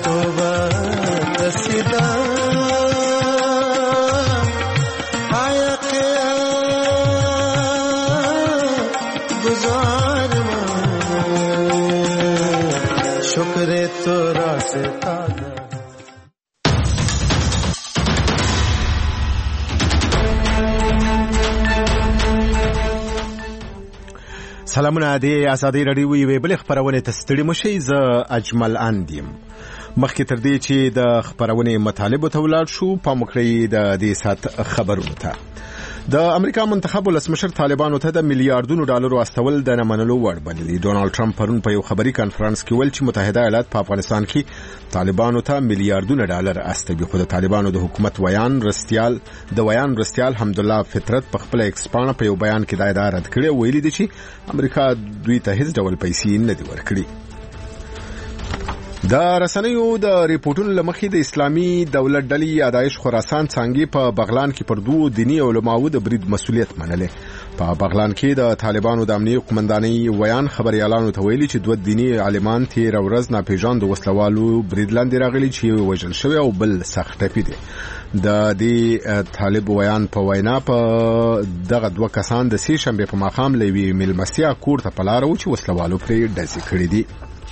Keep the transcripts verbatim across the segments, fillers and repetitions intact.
توبه قصیده حیقه گزار شکر تو راستا سلامونه دی ازادي رادیو وی بل خبرونه تستړي مشي ز اجمل اندیم مخکې تر دې چې د خبرونه مطالب ته ولاړ شو په مکرې د دې سات خبرونه ته د امریکا منتخب ولسمشر طالبانو ته د میلیارډونو ډالرو استول د نمنلو وړ بللی ډونالد ټرمپ پرون په یو خبري کانفرنس کې ویل چې متحده ایالات په افغانستان کې طالبانو ته میلیارډونو ډالر استوي خو د طالبانو د حکومت ویان رستيال د ویان رستيال حمدالله فطرت په خپل ایکسپان په یو بیان کې د اداره رد کړی ویلي دي چې امریکا دوی ته هیڅ ډول پیسې نه دي ورکړي د رسنیو د ریپورتونو لمخې د اسلامي دولت ډلې یادایش خراسان څنګه په بغلان کې پر دوه دینی علماو د برید مسولیت منلې په بغلان کې د طالبانو د امنیت قومندانۍ ویان خبري اعلان ته ویلي چې دوه دینی عالمان تیر ورځ ناپېژاند وسلوالو برید لاندې راغلي چې وژل شوی او بل سخت ټپي دي د دې طالب ویان په وینا په دغه دوه کسان د سې شنبه په ماښام لوي ملمسیا کور ته پلارو چې وسلوالو پرې ډزې کړې دي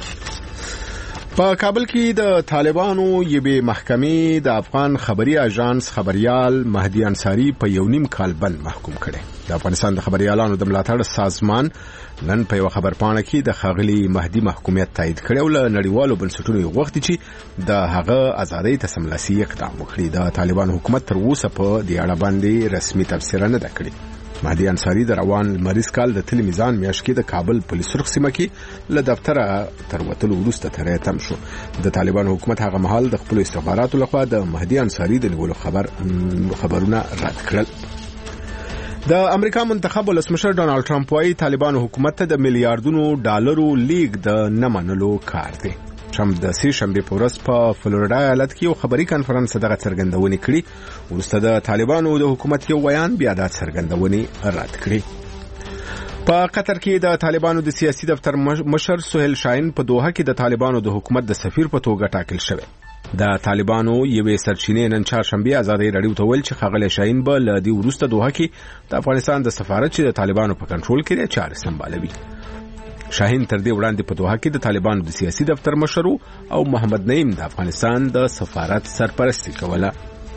په کابل کې د طالبانو یوې محکمې د افغان خبري اژانس خبريال مهدي انصاری په یو نیم کال بند محکوم کړي د افغانستان د خبريالانو د ملاتړ سازمان نن په یو خبرپاڼه کې د خاغلی مهدي محکومیت تایید کړي او له نړیوالو بنسټونو غوښتي چې د هغه ازادۍ ته سملاسي اقدام وکړي د طالبان حکومت تر اوسه په دې اړه باندې رسمي تبصره نه ده کړې مهدي انصاری د روان مریض کال د تل میزان میاشت کې د کابل پولیس سرخ سیمه کې له دفتره تر وتلو وروسته ترې تم شو د طالبان حکومت هغه مهال د خپل استخباراتو لخوا د مهدي انصاری د نیولو خبر خبرونه رد کړل د امریکا منتخب ولسمشر ډونالد ټرمپ وايي طالبان حکومت ته د میلیارډونو ډالرو لیګ د نه منلو کار دی ټرمپ د سې شنبه په ورځ په فلوریدا ایالت کې یو خبري کانفرنس دغه څرګندونې کړې ورسته د طالبانو د حکومت یو بیان بیا د څرګندونې رد کړې په قطر کې د طالبانو د سیاسي دفتر مشر سهیل شاهین په دوحه کې د طالبانو د حکومت د سفیر په توګه ټاکل شوی د طالبانو یوې سرچینې نن چهارشنبه ازادي رادیو ته ویل چې خغل شاهین به له دې ورسته دوحه کې د افغانستان د سفارت چې د طالبانو په کنټرول کې لري چارې سمبالوي شاهین تر دې وړاندې په دوحه کې د طالبانو د سیاسي دفتر مشر او محمد نعیم د افغانستان د سفارت سرپرستی کوله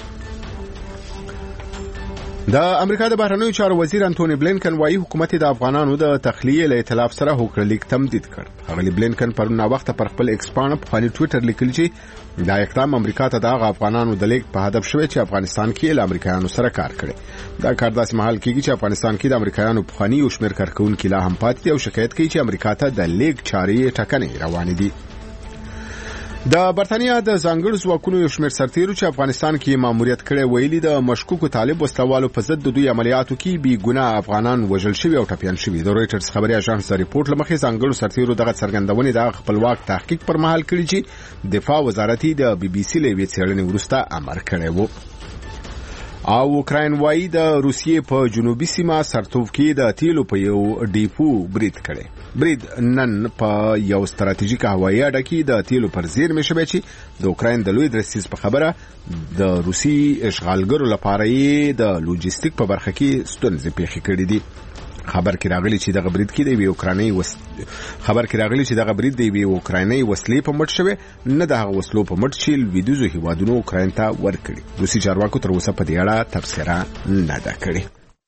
د امریکا د بهرنیو چارو وزیر انټونی بلینکن وايي حکومت د افغانانو د تخلیه له ائتلاف سره هوکړلیک تمدید کړ هغه بلینکن پرون وخت پر خپل ایکسپان په خپل ټوئیټر لیکل چې دا اقدام امریکا ته د افغانانو د لیک په هدف شوی چې افغانستان کې له امریکایانو سره کار کړي دا کار داسې محل کېږي چې افغانستان کې د امریکایانو په خاني او شمیر کارکونکو لا هم پاتې دي او شکایت کوي چې امریکا ته د لیک چاري ټکنې روان دي د برتانیا د ځانګړو ځواکونو یو شمېر سرتیرو چې افغانستان کې ماموریت کړي ویلي د مشکوکو طالب وسلوالو په ضد د دوی عملیاتو کې بي ګناه افغانان وژل شوي او ټپيان شوي د رويټرز خبري اژانس د ریپورت لمخې ځانګړو سرتیرو دغه څرګندونې د خپلواک تحقیق پر مهال کړي چې دفاع وزارت د بي بي سي له وی څېړنې وروسته امر کړی وو او اوکراین وايي د روسیې په جنوبي سیمه سرتوف کې د تیلو په یو ډیپو برید کړي برید نن په یو ستراتیژیک هوایي اډه کې د تیلو پر زیرمې شوی چې د اوکراین د لوی درسیز په خبره د روسي اشغالګرو لپاره د لوجستیک په برخه کې ستونزې پیښې کړې دي خبر کې راغلی چې دغه برید کې د اوکرایني وس خبر کې راغلی چې دغه برید د اوکرایني وسلې په مټ شوی نه د هغه وسلو په مټ چې لویدیځو هیوادونو اوکراین ته ورکړي روسي چارواکو تر اوسه په دې اړه تبصره نه ده کړې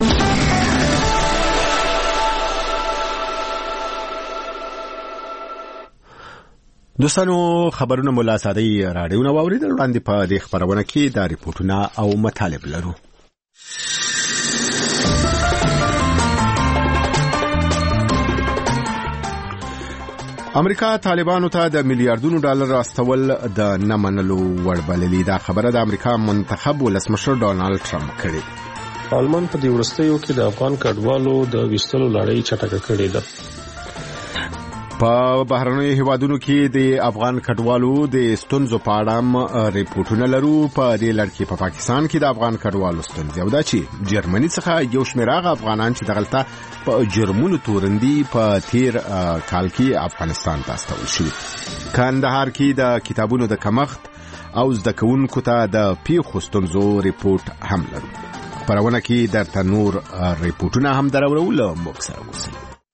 دوستانو خبرونه مولا سادي راډیو نو اوریدل وړاندې په دې خبرونه کې د ریپورتونه او مطالب لرو امریکا طالبانو ته د میلیارډونو ډالر استول د نه منلو وړ بللې دا خبره د امریکا منتخب ولسمشر ډونالد ټرمپ کړې طالبان په دې وروستیو کې د افغان کډوالو د وستلو لړۍ چټکه کړې ده په بهرنیو هیوادونو کې د افغان کډوالو د ستونزو په اړه ریپورتونه لرو. په دې لړ کې په پاکستان کې د افغان کډوالو ستونزې او دا چې جرمني څخه یو شمېر هغه افغانان چې دغلته په جرمونو تورندي په تیر کال کې افغانستان ته استول شوي. کندهار کې د کتابونو د کمښت او زده کوونکو ته د پیښو ستونزو ریپورت هم لرو. خپرونه کې درته نور ریپورتونه هم درورو. له موږ سره اوسئ.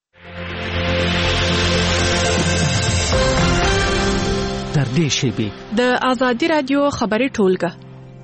تر دې شیبې د آزادي رادیو خبري ټولګه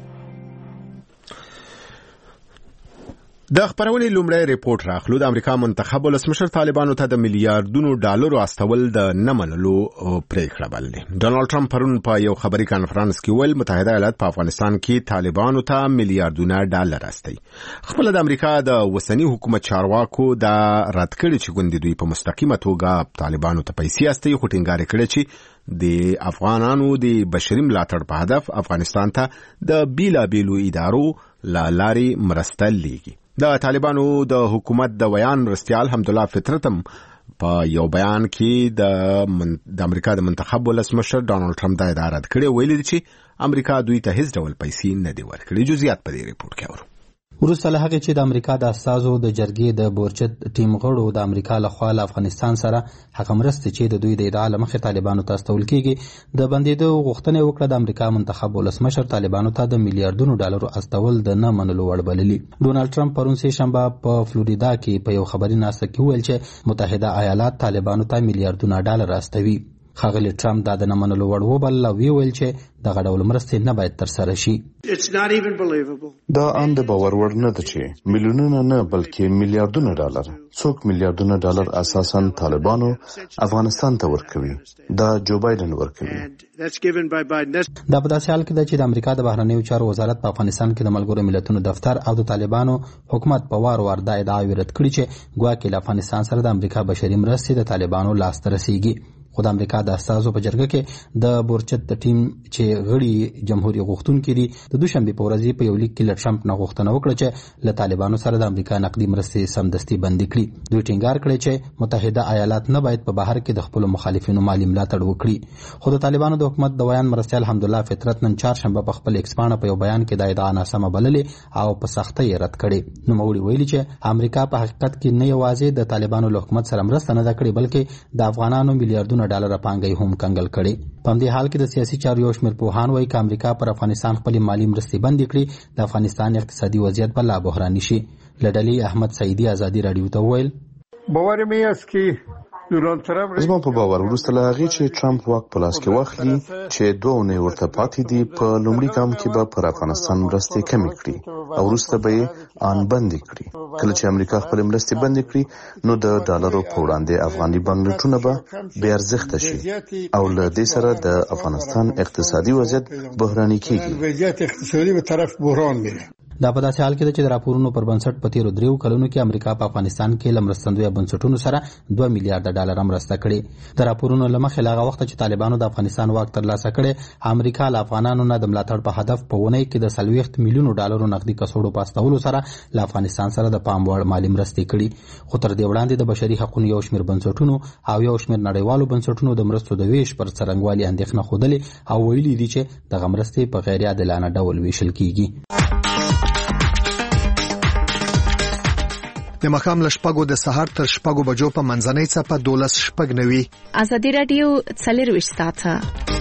د خبرونې لومړی ریپورت راخلو. د امریکا منتخب ولسمشر طالبانو ته د میلیارډونو ډالرو استول د نه منلو پریکړه بللې. ډونالد ټرمپ پرون په یو خبري کانفرنس کې ویل متحده ایالات په افغانستان کې طالبانو ته میلیارډونه ډالر استي. خپل د امریکا د وسنی حکومت چارواکو دا رد کړی چې ګوندې دوی په مستقیمه توګه طالبانو ته پیسې استي، خو ټینګار کړی چې د افغانانو د بشري ملاتړ په هدف افغانستان ته د بیلا بیلو ادارو لارې مرسته لیږي. د طالبانو د حکومت د ویان رستيال حمدالله فطرتم په یو بیان کې د د امریکا د منتخب ولسمشر ډونالد ټرمپ دا ادعا رد کړې، ویلي چې امریکا دوی ته هیڅ ډول پیسې نه دي ورکړي. جزئیات په دې ریپورت کې اورو. وروسته له هغې چې د امریکا د استازو د جرګې د بورچت ټیم غړو د امریکا لخوا له افغانستان سره هغه مرستې چې د دوی د ادعا له مخې طالبانو ته استول کېږي د بندېدو غوښتنه وکړه، د امریکا منتخب ولسمشر طالبانو ته د میلیارډونو ډالرو استول د نه منلو وړ بللي. ډونالد ټرمپ پرون سه شنبه په فلوریدا کې په یو خبري ناسته کې وویل چې متحده ایالات طالبانو ته میلیارډونه ډالر استوي. ښاغلی ټرمپ دا د نه منلو وړ وبلله، ویل چې دغه ډول مرستې نه باید ترسره شي. دا ان د باور وړ نه ده چې میلیونونه نه بلکې میلیارډونه ډالر، څوک میلیارډونه ډالر اساساً طالبانو افغانستان ته ورکوي، دا جو بایدن ورکوي. دا په داسې حال کې ده چې د امریکا د بهرنیو چارو وزارت په افغانستان کې د ملګرو ملتونو دفتر او د طالبانو حکومت په وار وار دا ادعاوې رد کړي چې ګواکې له افغانستان سره د امریکا بشري مرستې د طالبانو لاسته رسیږي. خو د امریکا د استازو په جرګه کې د بورچت ټیم چې غړي جمهوریت غوښتونکي دي د دوشنبه په ورځ په یو لیک کې له ټرمپ نه غوښتنه وکړه چې له طالبانو سره د امریکا نقدي مرستې سمدستي بندي کړي. دوی ټینګار کړی چې متحده ایالات نه باید په بهر کې د خپل مخالفینو مالی ملاتړ وکړي. خو د طالبانو د حکومت د ویان مرستیال حمدالله فطرت نن چهارشنبه په خپل ایکس پاڼه په یو بیان کې د ادعا ناسمه بللې او په سختۍ رد کړې. نوموړي ویلي چې امریکا په حقیقت کې نه یوازې د طالبانو له حکومت سره مرسته نه ده کړې بلکې د افغانانو میلیارډونه ډالر پانګې هم کنګل کړي. په همدې حال کې د سیاسي چارو یو شمېر پوهان وایي که امریکا پر افغانستان خپلې مالي مرستې بندې کړي د افغانستان اقتصادي وضعیت به لا بحراني شي. له ډلې احمد سعیدي ازادي راډیو ته وویل باور مې است که زما په باور وروسته له هغې چې ټرمپ واک په لاس کې واخلي چې دوه اونۍ ورته پاتې دي، په لومړي ګام کې به پر افغانستان مرستې کمې کړي او وروسته به یې ان بندې کړي. کله چې امریکا خپلې مرستې بندې کړي نو د ډالرو په وړاندې افغاني بانکنوټونه به بې ارزښته شي او له دې سره د افغانستان اقتصادي وضعیت بحراني کېږي. دا په داسې حال کې ده چې د راپورونو پر بنسټ په تیرو دریو کلونو کې امریکا په افغانستان کې له مرستندویه بنسټونو سره دوه میلیارډ ډالر مرسته کړې. د راپورونو له مخې له هغه وخته چې طالبانو د افغانستان واک ترلاسه کړی، امریکا له افغانانو نه د ملاتړ په هدف په اونۍ کې د څلوېښت میلیونو ډالرو نقدي کڅوړو په استولو سره له افغانستان سره د پام وړ مالي مرستې کړي. خو تر دې وړاندې د بشري حقوقو یو شمېر بنسټونو او یو شمېر نړیوالو بنسټونو د مرستو د ویش پر څرنګوالي اندېښنه ښودلې او ویلي دي چې دغه مرستې په غیر عادلانه ډول ویشل کیږي. د مخام له شپږو د سهار تر شپږو بجو په منځنۍ څپه دولس شپږ نوي. آزادي رادیو څلرویشت ساعته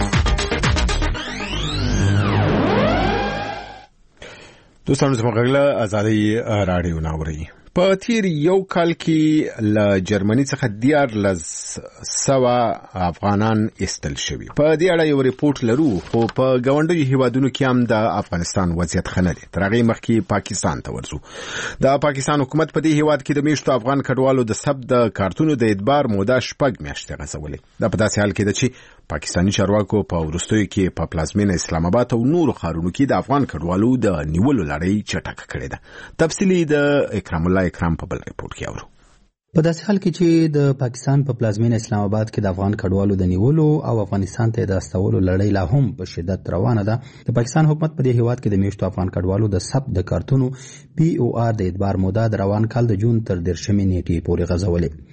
دوستانو زموږ غږ آزادي رادیو ناوري. په تیر یو کال کې له جرمني څخه دیارلس سوه افغانان ایستل شوي. په دې اړه یو ریپورت لرو، خو په ګاونډیو هیوادونو کې هم د افغانستان وضعیت ښه نه دی. تر هغې مخکې پاکستان ته ورځو. د پاکستان حکومت په دې هیواد کې د میاشتو افغان کډوالو د ثبت د کارتونو د اعتبار موده شپږ میاشتې غځولې. دا په داسې حال کې ده چې پاکستاني چارواکو په وروستیو کې په پلازمینه اسلام آباد او نورو ښارونو کې د افغان کډوالو د نیولو لړۍ چټکه کړې ده. تفصیلي د اکرام الله اکرام په بل ریپورت کې اورو. په داسې حال کې چې د پاکستان په پلازمینه اسلام آباد کې د افغان کډوالو د نیولو او افغانستان ته د استولو لړۍ لا هم په شدت روانه ده، د پاکستان حکومت په دې هیواد کې د میاشتو افغان کډوالو د ثبت د کارتونو پی او آر د اعتبار موده د روان کال د جون تر دېرشمې نیټې پورې غځولې.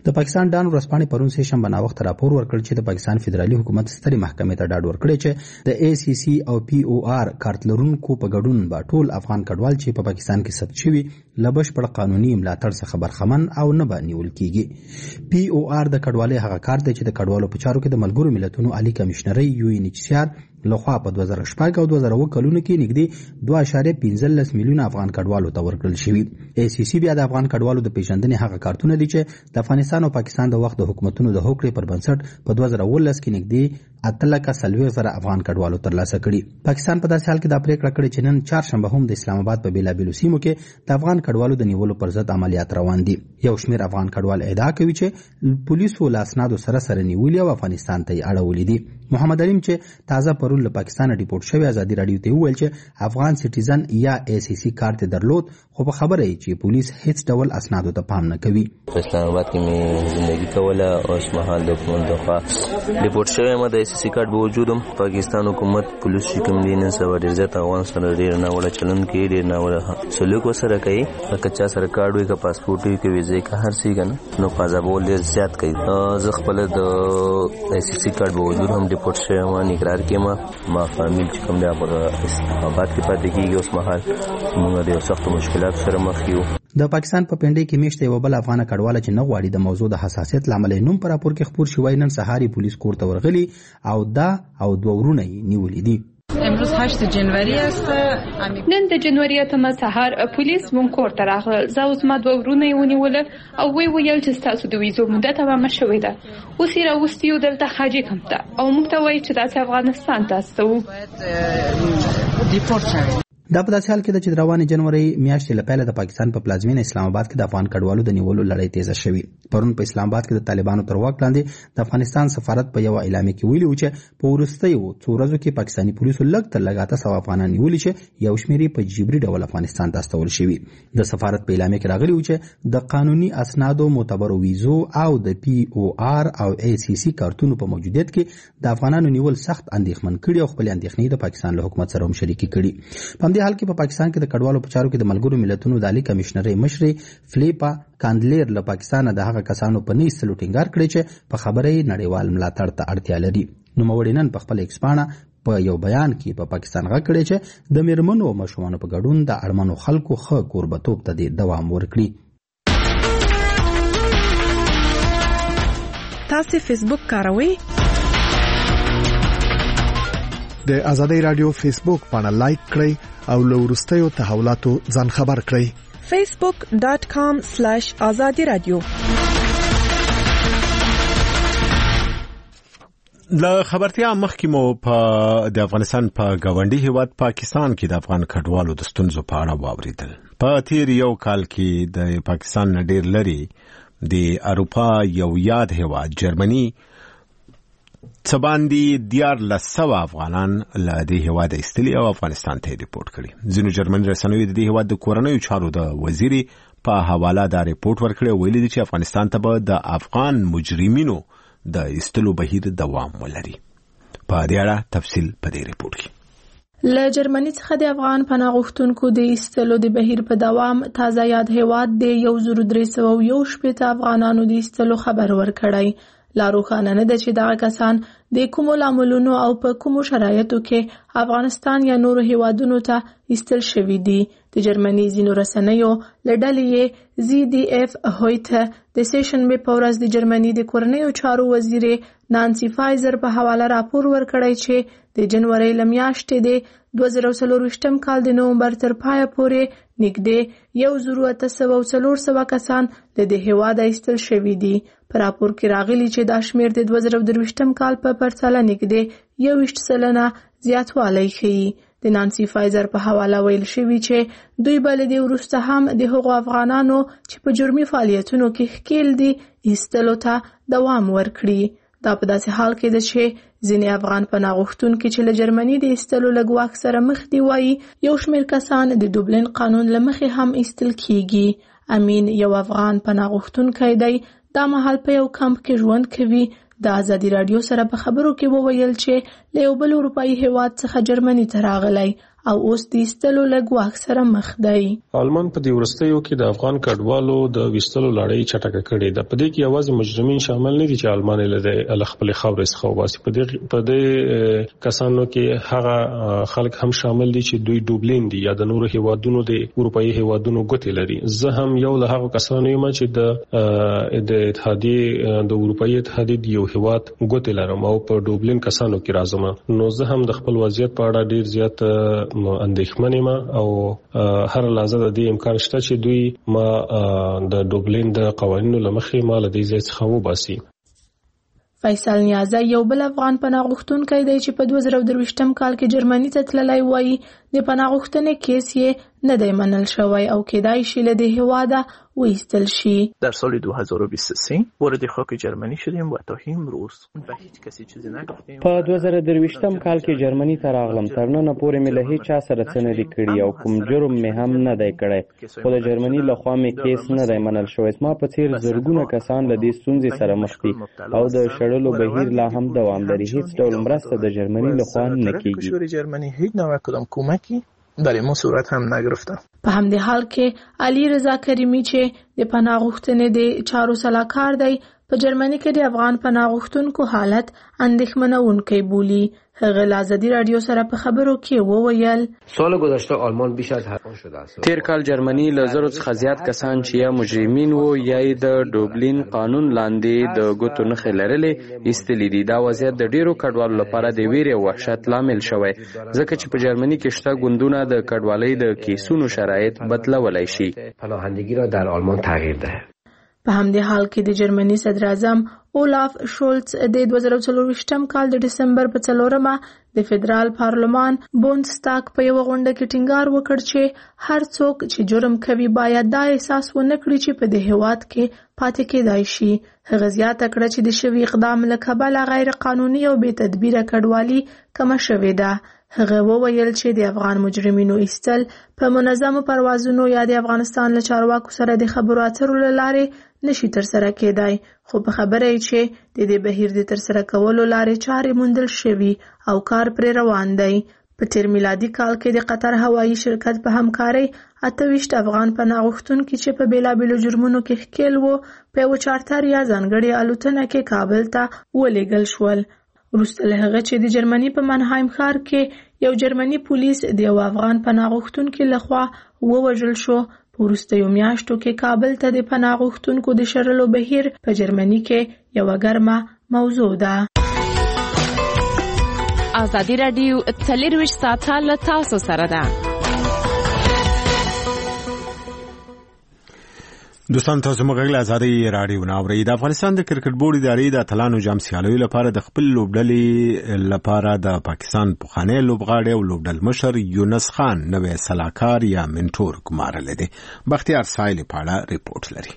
د پاکستان ډان ورځپاڼې پرون سه شنبه ناوخته راپور ورکړ چې د پاکستان فدرالي حکومت سترې محکمې ته ډاډ ورکړی چې د ای سی سی او پی او آر کارت لرونکو په ګډون به ټول افغان کډوال چې په پاکستان کې ثبت شوي له بشپړ قانوني ملاتړ څخه برخمن او نه به نیول کیږي. پی او آر د کډوالۍ هغه کارت دی چې د کډوالو په چارو کې د ملګرو ملتونو عالی کمشنري یو ان ایچ سی آر لخوا په دوه زره شپږ او دوه زره اووه کلونو کې نږدې دوه اعشاریه پنځلس میلیونه افغان کډوالو ته ورکړل شوي. ای سی سی بیا د افغان کډوالو د پیژندنې هغه کارتونه دي چې د افغانستان او پاکستان د وخت د حکومتونو د هوکړې پر بنسټ په دوه زره اوولس کې نږدې اته لکه څلوېښت زره افغان کډوالو ترلاسه کړي. پاکستان په داسې حال کې دا پریکړه کړې چې نن چهارشنبه هم د اسلام آباد په بیلابیلو سیمو کې د افغان کډوالو د نیولو پر ضد عملیات روان دي. یو شمېر افغان کډوال ادعا کوي چې پولیسو له اسنادو سره سره نیولي او افغانستان ته یې اړولي دي. محمد علیم چې تازه پرون له پاکستان ډیپورټ شوی ازادي راډیو ته وویل چې افغان سټیزن یا ای سی سی کارت درلود خو په خبره یې چې پولیس هیڅ ډول اسنادو ته پام نه کوي. په اسلام آباد کې مې ژوندۍ کوله او اوس مهال د حکومت لخوا ډیپورټ شوی یم. د ای سی سی کارت به وجود هم پاکستان حکومت پولیس چې کوم دي نن سبا ډېر زیات افغان سره ډېر ناوړه چلند کوي، ډېر ناوړه سلوک ورسره کوي. که چا سره کارډ وي که پاسپورټ وي که ویزې که هر څه که نه نو پازابول ډېر زیات کوي. زه خپله د ای سی سی کارت به وجود هم ډیپورټ شوی یم، نګرار کې یم. ما فامیل چې کوم دی په اسلام آباد کې پاتې کېږي. اوس مهال موږ ډېر سختو مشکلاتو سره مخ یو. د پاکستان په پنډۍ کې میشته یو بل افغان کډواله چې نه غواړي د موضوع د حساسیت لامل نوم پر راپور کې خبر شوی نن سهاري پولیس کور ته ورغلي او دا او دوه ورونه یې نیولي دي. امروز هشت جنوری است. نن د جنوري اتمه سهار پولیس مون کور ته راغله. زه اوس ما دوه ورونه یې ونیول او وی ویل چې تاسو د ویزو مدته تمامه شوې ده. اوس یې راوستیو دلته حاجي کمپ ته او موږ ته وایي چې تاسو افغانستان ته استو ډیپورټ شوی. دا په داسې حال کې ده چې د روانې جنوري میاشتې له پیله د پاکستان په پلازمینه اسلام آباد کې د افغان کډوالو د نیولو لړۍ تیزه شوې. پرون په اسلام آباد کې د طالبانو تر واک لاندې د افغانستان سفارت په یو اعلامیه کې ویلي و چې په وروستیو څو ورځو کې پاکستاني پولیسو لږ تر لږه اته سوه افغانان نیولي چې یو شمېر یې په جبري ډول افغانستان ته استول شوي. د سفارت په اعلامیه کې راغلي و چې د قانوني اسنادو، معتبرو ویزو او د پی او آر او ای سی سی کارتونو په موجودیت کې د افغانانو نیول سخت اندېښمن کړي او خپل اندېښنې د پاکستان له حکومت سره هم شریکې کړي. په همدې حال کې په پاکستان د کډوالو په چارو کې د ملګرو ملتونو د عالی کمشنري مشري فلیپا کاندلیر له پاکستان د هغه کسانو په نیستلو ټینګار کړی چې په خبره یې نړیوال ملاتړ ته اړتیا لري. نوموړي نن په خپل ایکس پاڼه په یو بیان کې په پاکستان غږ کړی چې د میرمنو او ماشومانو په ګډون د اړمنو خلکو ښه کوربتوب ته دوام ورکړي. تاسو فیسبوک کاروئ؟ د ازادي رادیو فیسبوک پاڼه لایک کړئ او له وروستیو تحولاتو ځان خبر کړئ. فیسبوک ډاٹ کام سلیش آزادی رادیو. له خبرتیا مخکې مو په د افغانستان په گاونډي هیواد پاکستان کې د افغان کډوالو د ستونزو په اړه واوریدل. په تیر یو کال کې د پاکستان نه ډیر لري د اروپا یو یاد هیواد جرمني څباندې دیارلس سوه افغانان له دې هیواده ایستلي او افغانستان ته ریپورټ کړي. ځینو جرمني رسنیو د دې هیواد د کورنیو چارو د وزیري په حواله دا ریپورټ ورکړی، ویلي دي چې افغانستان ته به د افغان مجرمینو د ایستلو بهیر دوام ولري. په دې اړه تفصیل په دې ریپورټ کې. له جرمني څخه د افغان پناه غوښتونکو د ایستلو د بهیر په دوام تازه یاد هیواد د یو زر درې سوه یو شپېته افغانانو د ایستلو خبر ورکړی. لا روښانه نه ده چې دغه کسان د کومو لاملونو او په کومو شرایطو کې افغانستان یا نورو هیوادونو ته ایستل شوي دي. د جرمني ځینو رسنیو له ډلې زی ډي اف هویته د سیشنبې په ورځ د جرمني د کورنیو چارو وزیرې نانسي فایزر په حواله راپور ورکړی چې د جنوري له میاشتې د دوه زره څلرویشتم کال د نومبر تر پایه پورې نږدې یو زر اته سوه څلور سوه کسان له دې هیواده ایستل شوي دي. په راپور کې راغلي چې دا شمېر د دوه زره درویشتم کال په پرتله نږدې یوویشت سلنه زیاتوالی ښیي. د نانسي فایزر په حواله ویل شوي چې دوی به له دې وروسته هم د هغو افغانانو چې په جرمي فعالیتونو کې ښکېل دي ایستلو ته دوام ورکړي. دا په داسې حال کې ده چې ځینې افغان پناه غوښتونکي چې له جرمني د ایستلو له ګواښ سره مخ دي وایي یو شمېر کسان د دوبلین قانون له مخې هم ایستل کیږي. امین یو افغان پناه غوښتونکی دی، دا مهال په یو کمپ کې ژوند کوي. د ازادي راډیو سره په خبرو کې وویل چې له یو بل اروپایي هیواد څخه جرمني ته راغلی او اوس د ایستلو له ګواښ سره مخ دی. آلمان په دې وروستیو کې د افغان کډوالو د ویستلو لړۍ چټکه کړې ده. په دې کې یوازې مجرمین شامل نه دي چې آلمان له خپل خاورې څخه وباسي. په دې په دې کسانو کې هغه خلک هم شامل دي چې دوی ډوبلین دي یا د نورو هیوادونو د اروپאי هیوادونو ګوتې لري. زه هم یو له هغه کسانو یم چې د د اتحادیې د اروپאי اتحادیې یو هیواد ګوتې لرم او په ډوبلین کسانو کې راځم. نو زه هم د خپل وضعیت په اړه ډیر زیات اندېښمن یم او هر لحظه د دې امکان شته چې دوی ما د ډوبلین د قوانینو لمخې ما له دې ځای څخه وباسي. فیصل نیازی یو بل افغان پناه غوښتونکی دی چې په دوه زره درویشتم کال کې جرمني ته تللی وایي د پناه غوښتنې کیس یې نه دی منل شوی او کېدای شي له دې هېواده وایستل شي. در سال دو هزار و بیست و سه وارد خاک جرمنی شدیم و تا امروز به هیچ کسی چیزی نگفتیم. په دوه زره درویشتم کال کې جرمني ته راغلم. تر نن پورې مې له هیڅ چا سره څه نه دي کړي او کوم جرم مې هم نه دی کړی. خو د جرمني له خوا مې کیس نه دی منل شوی. ما په څیر زرګونه کسان له دې ستونزې سره مخ دي او د شړلو بهیر لا هم دوام لري. هیڅ ډول مرسته د جرمني له خوا نه کیږي. جرمنی هیچ نوع کدام کمکی برای ما صورت هم نگرفته. په همدې حال کې علي رضا کریمی چې د پناه غوښتنې د چارو سلاکار دی په جرمنی کې د افغان پناه غوښتونکو حالت اندېښمنونکی بولي. هغه له ازادي رادیو سره په خبرو کې وویل سال گذشته آلمان بیش از هر شده است. تیر کال جرمنی له زرو څخه زیات کسان چې یا مجرمین وو یا د ډوبلین قانون لاندې د ګوتو نښې لرلې ایستلي دي. دا وضعیت د ډیرو کډوالو لپاره د ویرې او وحشت لامل شوی ځکه چې په جرمنی کې شته ګوندونه د کډوالۍ د کیسونو شرایط بدلولای شي. پناهندگی را در آلمان تغییر دهد. په همدې حال کې د جرمني صدر اعظم اولاف شولц د دوه زره څلورویشتم کال د ډسمبر په څلورمه د فدرال پارلمان بوندستاګ په یو غونډه کې ټینګار وکړ چې هر څوک چې جرم کوي باید دا احساس ونه کړي چې په دې هیواد کې پاتې کېدای شي. هغه زیاته کړه چې د شوي اقدام له کبله غیر قانوني او بې تدبیره کډوالي کمه شوې ده. هغه وویل چې د افغان مجرمینو ایستل په منظمو پروازونو یا د افغانستان له چارواکو سره د خبرو اترو له لارې نشي ترسره کېدای. خو په خبره یې چې د دې بهیر د ترسره کولو لارې چارې موندل شوي او کار پرې روان دی. په تیر میلادي کال کې د قطر هوایي شرکت په همکارۍ اته ویشت افغان پناه غوښتونکي چې په بېلابېلو جرمونو کې ښکېل وو په یوه چارتر یا ځانګړې الوتنه کې کابل ته ولېږل شول. وروسته له هغه چې د جرمني په منهایم ښار کې یو جرمني پولیس د یو افغان پناه غوښتونکي لخوا ووژل شو. په وروستیو میاشتو کې کابل ته د پناه غوښتونکو د شړلو بهیر په جرمني کې یوه ګرمه موضوع ده. ازادي راډیو څلرویشت ساعته له تاسو سره ده. دوستان تاسو مګل ازادي رادیو ناوړي. د افغانستان د کرکټ بورډ ادارې د اتلانو جام سیالیو لپاره د خپل لوبډلې لپاره د پاکستان پخوانی لوبغاړی او لوبډل مشر یونس خان نوې سلاکار یا منټور ګمارل دي. بختیار سایل پاړه ریپورت لري.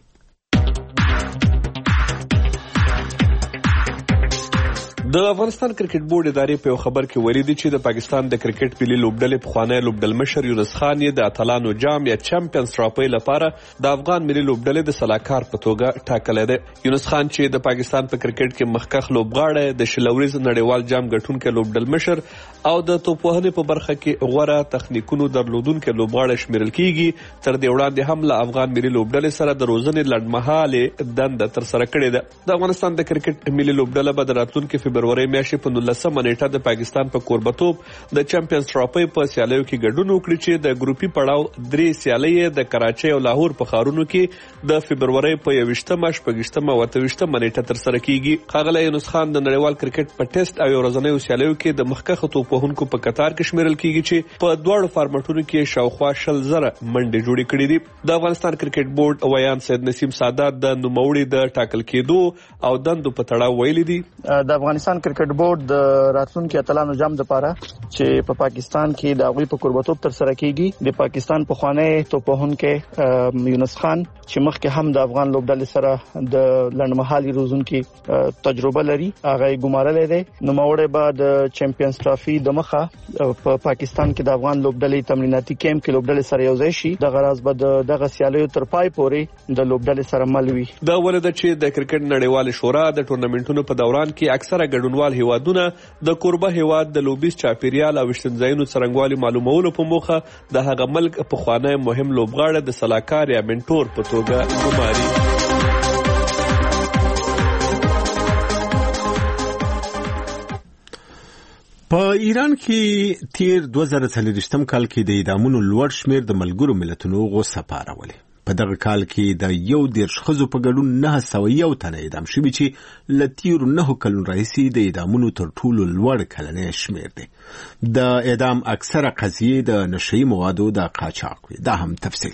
د افغانستان کرکټ بورډ ادارې په خبر کې ویلي دي چې د پاکستان د کرکټ ملي لوبډلې پخوانی لوبډل مشر یونس خان یې د اتلانو جام یا چمپیونز ټرافي لپاره د افغان ملي لوبډلې د سلاکار په توګه ټاکلی دی. یونس خان چې د پاکستان په کرکټ کې مخکښ لوبغاړی، د شلوریز نړیوال جام ګټونکی لوبډل مشر او د توپوهنې په برخه کې غوره تخنیکونو درلودونکی لوبغاړی شمیرل کیږي. تر دې وړاندې هم له افغان ملي لوبډلې سره د روزنې لنډمهالې دنده ترسره کړې ده. د افغانستان د کرکټ ملي لوبډله به د راتلونکي فبرورۍ میاشتې په نولسمه نیټه د پاکستان په کوربتوب د چمپیونز ټرافي په سیالیو کې ګډون وکړي چې د ګروپي پړاو درې سیالۍ د کراچۍ او لاهور په ښارونو کې د فبرورۍ په یوویشتمه، شپږویشتمه او اتهویشتمه نیټه ترسره کیږي. ښاغلی یونس خان د نړیوال کرکټ په ټیسټ او یو ورځنیو سیالیو کې د مخکښو توپوهونکو په کتار کې شمیرل کیږي چې په دواړو فارمټونو کې شاوخوا شل زره منډې جوړې کړې دي. د افغانستان کرکټ بورډ ویان سید نسیم سادات د نوموړي د ټاکل کېدو او دندو په تړاو ویلي دي د افغانستان کرکټ بورډ د راتلونکي اتلانو جام لپاره چې په پاکستان کې د هغوی په کوربتوب ترسره کیږي د پاکستان پخوانی توپوهونکی یونس خان چې مخکې هم د افغان لوبډلې سره د لنډمهالي روزونکي تجربه لري هغه یې ګمارلی دی. نوموړی به د چمپیونز ټرافي د مخه په پاکستان کې د افغان لوبډلې تمریناتي کیمپ کې لوبډلې سره یوځای شي. دغه راز به د دغه سیالیو تر پای پورې د لوبډلې سره مل وي. دا ولې ده چې د کرکټ نړیوالې شورا د ټورنمنټونو په دوران کې اکثره ګډونوال هیوادونه د کوربه هیواد د لوبیز چاپیریال او وشتنځایونو څرنګوالي معلومولو په موخه د هغه ملک پخوانی مهم لوبغاړی د سلاکار یا منټور په توګه ګماري. په ایران کې تیر دوه زره څلوېښتم کال کې د اعدامونو لوړ شمیر د ملګرو ملتونو غوسه پارولې. په دغه کال کې د یو دېرش ښځو په ګډون نهه سوه یو تنه اعدام شوي چې له تیرو نهو کلونو راهیسې د اعدامونو تر ټولو لوړ کلنی شمیر دی. د اعدام اکثره قضیې د نشهیي موادو د قاچاق وي. دا هم تفصیل.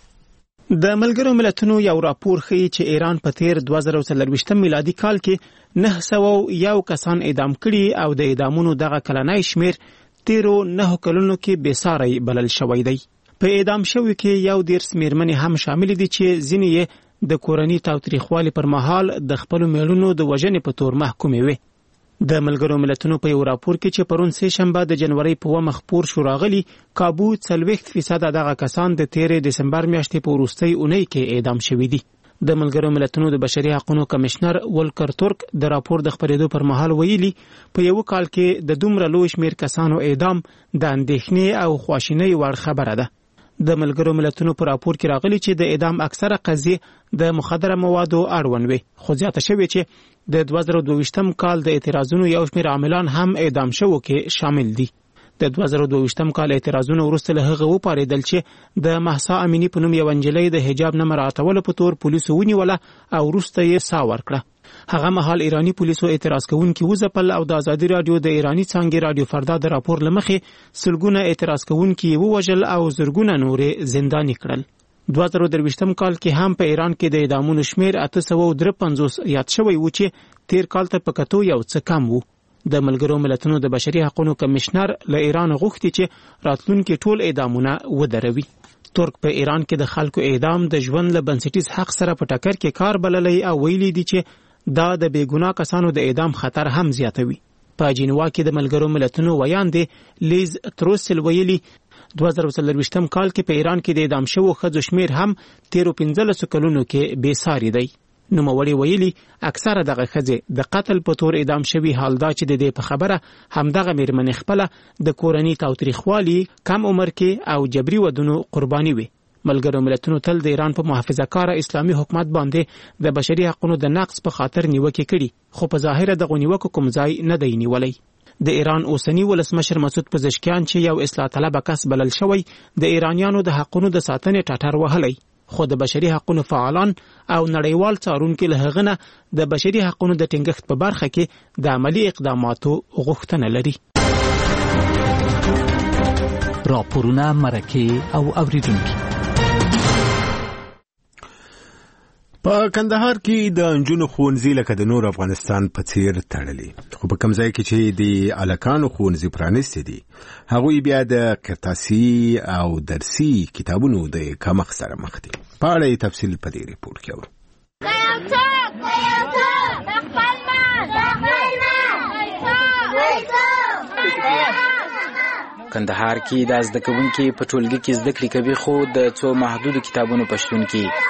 د ملګرو ملتونو یو راپور ښیي چې ایران په تیر دوه زره څلوېښتم میلادي کال کې نه سوه یو کسان اعدام کړي او د اعدامونو دغه کلنی شمیر تیرو نهو کلونو کې بېساری بلل شوی دی. په اعدام شوي کې یو دېرش مېرمنې هم شامل دي چې ځینې یې د کورني تاوتریخوالي پر مهال د خپلو میړونو د وژنې په تور محکومې وې. د ملګرو ملتونو په یو راپور کې چې پرون سه شنبه د جنوري په اوومه خپور شو راغلی، کابو څلوېښت فیصده دغه کسان د تیرې دسمبر میاشتې په وروستۍ اونۍ کې اعدام شوي دي. د ملګرو ملتونو د بشري حقوقو کمشنر ولکر ترک د راپور د خپرېدو پر مهال ویلي په یو کال کې د دومره لوی شمیر کسانو اعدام د اندېښنې او خواشینۍ وړ خبره ده. د ملګرو ملتونو په راپور کې راغلي چې د اعدام اکثره قضیې د مخدره موادو اړوند وي، خو زیاته شوې چې د دوه زره دوه ویشتم کال د اعتراضونو یو شمیر عاملان هم اعدام شوو کې شامل دي. د دوه زره دوه ویشتم کال اعتراضونو وروسته له هغه وپارېدل چې د مهسا امینی په نوم یو نجلۍ د حجاب نه مراعاتولو په تور پولیسو ونیوله او وروسته یې ساه ورکړه. هغه مهال ایرانی پولیسو اعتراض کوونکي وځپل او د ازادي رادیو د ایرانی څانګې رادیو فردا د راپور له مخې سلګونه اعتراض کوونکي ووژل او زرګونه نورې زنداني کړل. دوه زره درویشتم کال کې هم په ایران کې د اعدامونو شمیر اته سوه درې پنځوس یاد شوی و چې تیر کال ته په کتو یو څه کم و. د ملګرو ملتونو د بشري حقوقو کمشنر له ایران غوښتي چې راتلونکي ټول اعدامونه ودروي. ترک په ایران کې د خلکو اعدام د ژوند له بنسټیز حق سره په ټکر کې کار بللی او ویلي دي چې دا د بېګناه کسانو د اعدام خطر هم زیاتوي. په جنیوا کې د ملګرو ملتونو ویاندې لیز تروسل ویلي دوه زره څلوېښتم کال کې په ایران کې د اعدام شوو ښځو شمیر هم تیرو پنځلسو کلونو کې بېساري دی. نوموړي ویلي اکثره دغه ښځې د قتل په تور اعدام شوي، حال دا چې د دې په خبره همدغه مېرمنې خپله د کورني تاوتریخوالي، کم عمر کې او جبري ودونو قرباني وي. ملګرو ملتونو تل د ایران په محافظه کاره اسلامي حکومت باندې د بشري حقوقو د نقض په خاطر نیوکې کړي، خو په ظاهره دغه نیوکو کوم ځای نه دی نیولی. د ایران اوسنی ولسمشر مسعود پزشکیان چې یو اصلاح طلبه کس بلل شوی، د ایرانیانو د حقوقو د ساتنې ټټر وهلی، خو د بشري حقوقو فعالان او نړیوال څارونکي له هغه نه د بشري حقوقو د ټینګښت په برخه کې د عملی اقداماتو غوښتنه لري. راپورونه، مرکې او اوریدونکي. په کندهار کې د نجونو ښوونځي لکه د نور افغانستان په څیر تړلي، خو په کوم ځای کې چې د الکانو ښوونځي پرانیستي دي هغوی بیا د قرطاسي او درسي کتابونو د کمښت سره مخ دي. په اړه یې تفصیل په دې ریپورټ کې اورو. کندهار کې د زده کوونکي په ټولګي کې زده کړې کوي، خو د څو محدودو کتابونو په شتون کې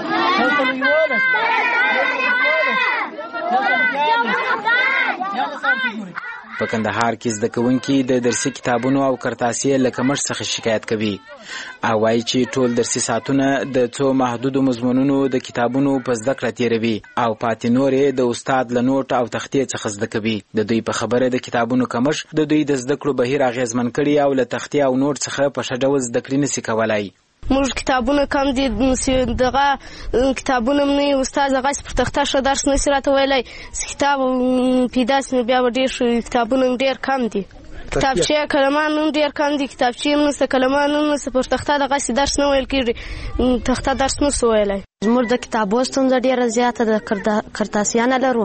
په کندهار کې زده کوونکي د درسي کتابونو او قرطاسي له کمښت څخه شکایت کوي او وایي چې ټول درسي ساعتونه د څو محدودو مضمونونو د کتابونو په زده کړه تیروي او پاتې نورې د استاد له نوټ او تختې څخه زده کوي. د دوی په خبره د کتابونو کمښت د دوی د زده کړو بهیر اغېزمن کړي او له تختې او نوټ څخه په ښه ډول زده کړې نشي کولای. موږ کتابونه کم دي، دغه کتابونه مې استاد هغه پر تخته ښه درس نشي راته ویلی، کتاب پیدا سي نو بیا به ډېر ښه، کتابونه ډېر کم دي. کتابچې کلمان هم ډېر کم دي، کتابچې هم نشته، کلمان هم نشته، پر تخته دغسې درس نه ویل کېږي، تخته درس نشو ویلی. زموږ د کتابو ستونزه ډېره زیاته ده، قرطاسیانه لرو،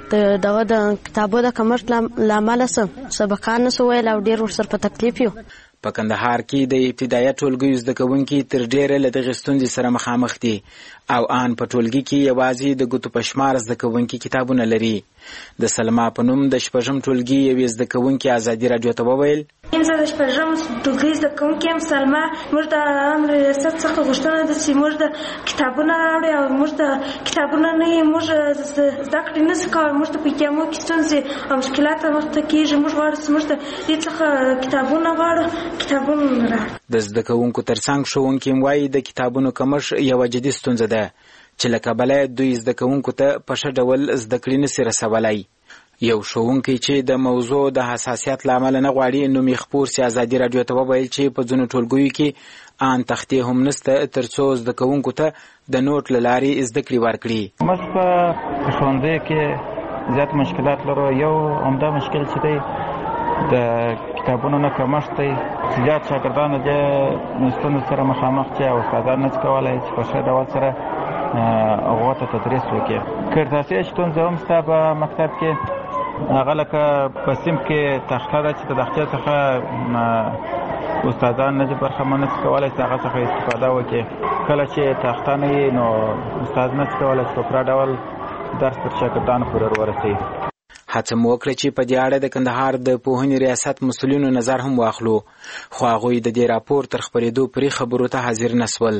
دغه د کتابو د کمښت له امله څه سبقان نشو ویلی او ډېر ورسره په تکلیف یو. په کندهار کې د ابتدایه ټولګیو زده کوونکي تر ډیره له دغې ستونزې سره مخامخ دي او ان په ټولګي کې یوازې د ګوتو په شمار زده کوونکي کتابونه لري. د سلما په نوم د شپږم ټولګي یوې زده کوونکي ازادي راډیو ته وویل زه د شپږم ټولګي زده کوونکي یم سلما. موږ د امر ریاست څخه غوښتنه ده چې موږ د کتابونه راوړي او موږ د کتابونه نه یې موږ زده کړې نه شو کولی. موږ ته په اقدامو کې ستونزې او مشکلات رامخته کېږي. موږ غواړو چې موږ د دې څخه کتابونه غواړو کتابونه راوړي. د زده کوونکو ترڅنګ ښوونکي هم وایي د کتابونو کمښت یوه جدي ستونزه ده چې له کبله دوی زده کوونکو ته په ښه ډول زده کړې نسي رسولی. یو ښوونکی چې د موضوع د حساسیت له امله نه غواړي نوم یې خپور سي ازادي راډیو ته وویل چې په ځینو ټولګیو کې ان تختې هم نشته تر څو زده کوونکو ته د نوټ له لارې زده کړې ورکړي. موږ په ښوونځیو کې زیات مشکلات لرو. یو عمده مشکل چې دی د کتابونو نه کمښت دی. زیات شاګردان د ستونزو سره مخامخ دي او استادان نشي کولی چې په ښه ډول سره هغو ته تدریس وکړي. کرتاسي ستونزه هم شته په مکتب کې. هغه لکه په صنف کې تخته ده چې د تختې څخه استادان نه دي برخمن نشي کولی چې هغه څخه استفاده وکړي. کله چې تخته نه وي نو استاد نشي کولی چې په پوره ډول درس تر شاګردانو پورې ورسوي. هڅه مو وکړه چې په دې اړه د کندهار د پوهنې ریاست مسؤلینو نظر هم واخلو خو هغوی د دې راپور تر خپرېدو پرې خبرو ته حاضر نه سول.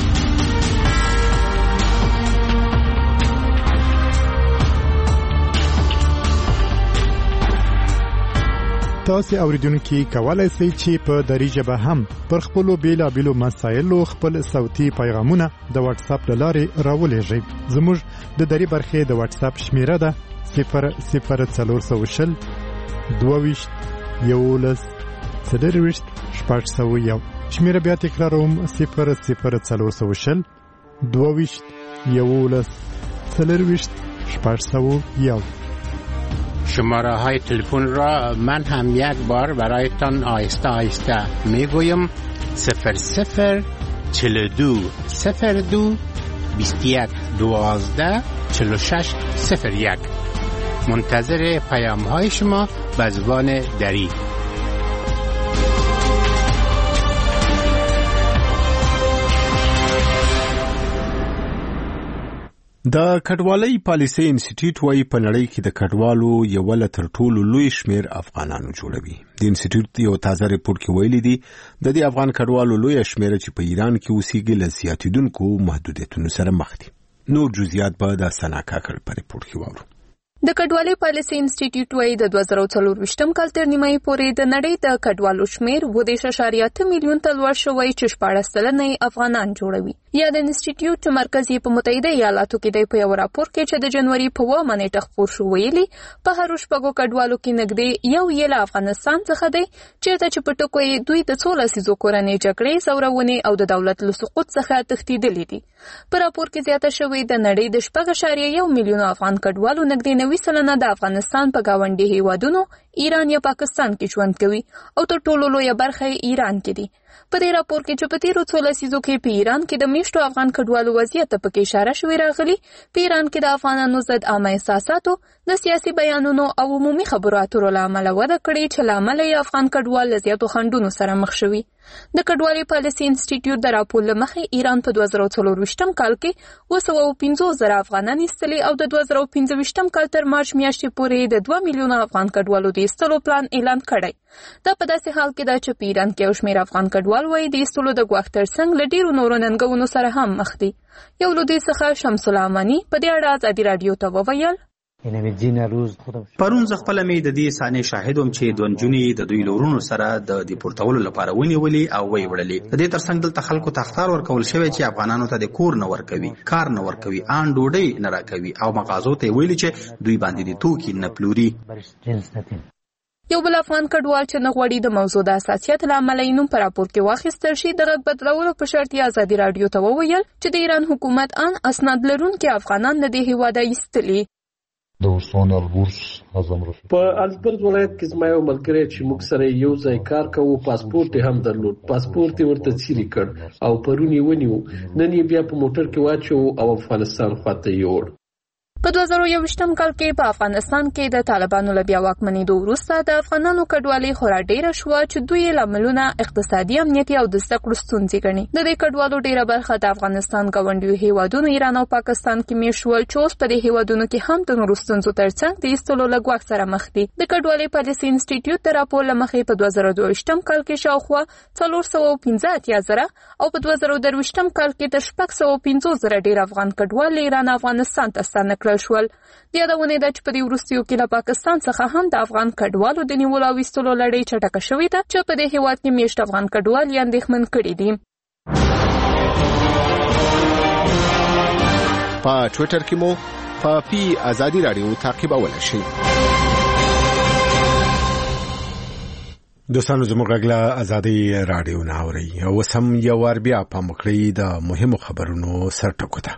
تاسو اوریدونکو کولای شئ چې په دری ژبه هم پر خپل بیلابېلو مسایلو خپل صوتي پیغامونه د واتس اپ لارې راولېږئ. زموږ د دری برخې د واتس اپ شمیره ده صفر صفر څلور سوه شل دوه ویشت یولس څلور ویشت شپږ سوه یو. شمیره بیا تکراروم صفر صفر څلور سوه شل دوه ویشت یولس څلور ویشت شپږ سوه یو. شماره های تلفن را من هم یک بار برایتان آهسته آهسته میگویم صفر صفر چل دو صفر دو بیست یک دوازده چل و شش صفر یک. منتظر پیام های شما به زبان دری. د کډوالۍ پالیسي انسټیټیوټ وايي په نړۍ کې د کډوالو یو له تر ټولو لوی شمیر افغانانو جوړوي. د انسټیټیوټ یو تازه ریپورت کې ویلي دي د دې افغان کډوالو لوی شمیر چې په ایران کې اوسېږي له زیاتیدونکو محدودیتونو سره مخ دي. نور جزئیات به د سنا کاکړ په ریپورت کې واورو. د کډوالۍ پالیسي انسټیټیوټ وايي د دوه زره څلور کال تر نیمایي پورې د نړۍ د کډوالو شمیر اووه دېرش اعشاریه اته میلیون ته لوړ شوی چې شپاړس سلنه افغانان جوړوي. یا د انسټیټیوټ مرکز په متحده ایالاتو کې د یو راپور کې چې د جنوري په اوومه نیټه خپور شو ویلي په هر شپږو کډوالو کې نږدې یو یې له افغانستان څخه دی چېرته چې په ټکو یې دوی د څو لسیزو کورنۍ جګړې زورونې او د دولت له سقوط څخه تښتېدلي دي. په راپور کې زیاته شوې د نړۍ د شپږ اعشاریه یو میلیون افغان کډوالو نږدې نوي سلنه د افغانستان په گاونډي هیوادونو ایران یا پاکستان کې ژوند کوي او تر ټولو لویه برخه ایران کې دي. په دې راپور کې چې په تیرو څو لسیزو کې په ایران کې د میشتو افغان کډوالو وضعیت ته پکې اشاره شوې راغلي. په ایران کې د افغانانو ضد عامه احساساتو د سیاسي بیانونو او عمومي خبرو اترو له امله وده کړې چې له امله یې افغان کډوال له زیاتو خنډونو سره مخ شوي. د کډوالۍ پالیسي انسټیټیوټ د راپور له مخې ایران په دوه زره څلور کال کې اووه سوه پنځوس زره افغانان ایستلي او د دوه زره پنځه کال تر مارچ میاشتې پورې د دوه میلیونه افغان کډوالو د ایستلو پلان اعلان کړی. دا په داسې حال کې ده چې په ایران کې یو شمېر افغان کډوال وایي د ایستلو د ګواښ ترڅنګ له ډېرو نورو ننګونو سره هم مخ دي. یو له دوی څخه شمس الاماني په دې اړه ازادي راډیو ته وویل پرون زه خپله مې د دې صحنې شاهد وم چې دوه نجونې د دوی له ورونو سره د دیپورتولو لپاره ونیولې او ویې وړلې. د دې ترڅنګ دلته خلکو ته اخطار ورکول شوی چې افغانانو ته د کور نه ورکوي، کار نه ورکوي، ان ډوډۍ نه راکوي او مغازو ته یې ویلي چې دوی باندې د توکي نه پلوري. یو بل افغان کډوال چې نه غواړي د موضوع د حساسیت له امله یې نوم په راپور کې واخیستل شي د غږ بدلولو په شرط یې ازادي راډیو ته وویل چې د ایران حکومت ان اسناد لرونکي افغانان له دې هیواده ایستلي. د وسون البورس اعظم رفیق په البرز ولایت کې زما یو ملګری چې موږ سره یو ځای کار کوو پاسپورت هم درلود. پاسپورت یې ورته څیرې کړ او پرون یې ونیو. نن یې بیا په موټر کې واچو او افغانستان خواته یې وړ. په دوه زره یوویشتم کال کې په افغانستان کې د طالبانو له بیا واکمنېدو وروسته د افغانانو کډوالي خورا ډیره شوه چې دوی لاملونه اقتصادي امنیتي او د زده کړو ستونزې ګڼي. د دې کډوالو ډیره برخه د افغانستان ګاونډیو هیوادونو ایران او پاکستان کې میشول چې اوس په دې هیوادونو کې هم د نورو ستونزو ترڅنګ د ایستلو له ګواښ سره مخ دي. د کډوالۍ پالیسي انسټیټیوټ د راپور له مخې په دوه زره دوه ویشتم کال کې شاوخوا څلور سوه پنځه اتیا زره او په دوه زره درویشتم کال کې تر شپږ سوه پنځوس زره ډیر افغان کډوال له ایران افغانستان ته ستانه کړل شول. د یادونې ده چې په دې وروستیو کې له پاکستان څخه هم د افغان کډوالو د نیولو او ایستلو لړۍ چټکه شوې ده چې په دې هیواد کې میشت افغان کډوال یې اندېښمن کړي دي. په ټویټر کې مو په پی ازادي رادیو تعقیبولی شئ. دوستانو زموږ غږ له ازادي رادیو نه اورئ او اوس هم یو وار بیا پام وکړئ د مهمو خبرونو سرټکو ته.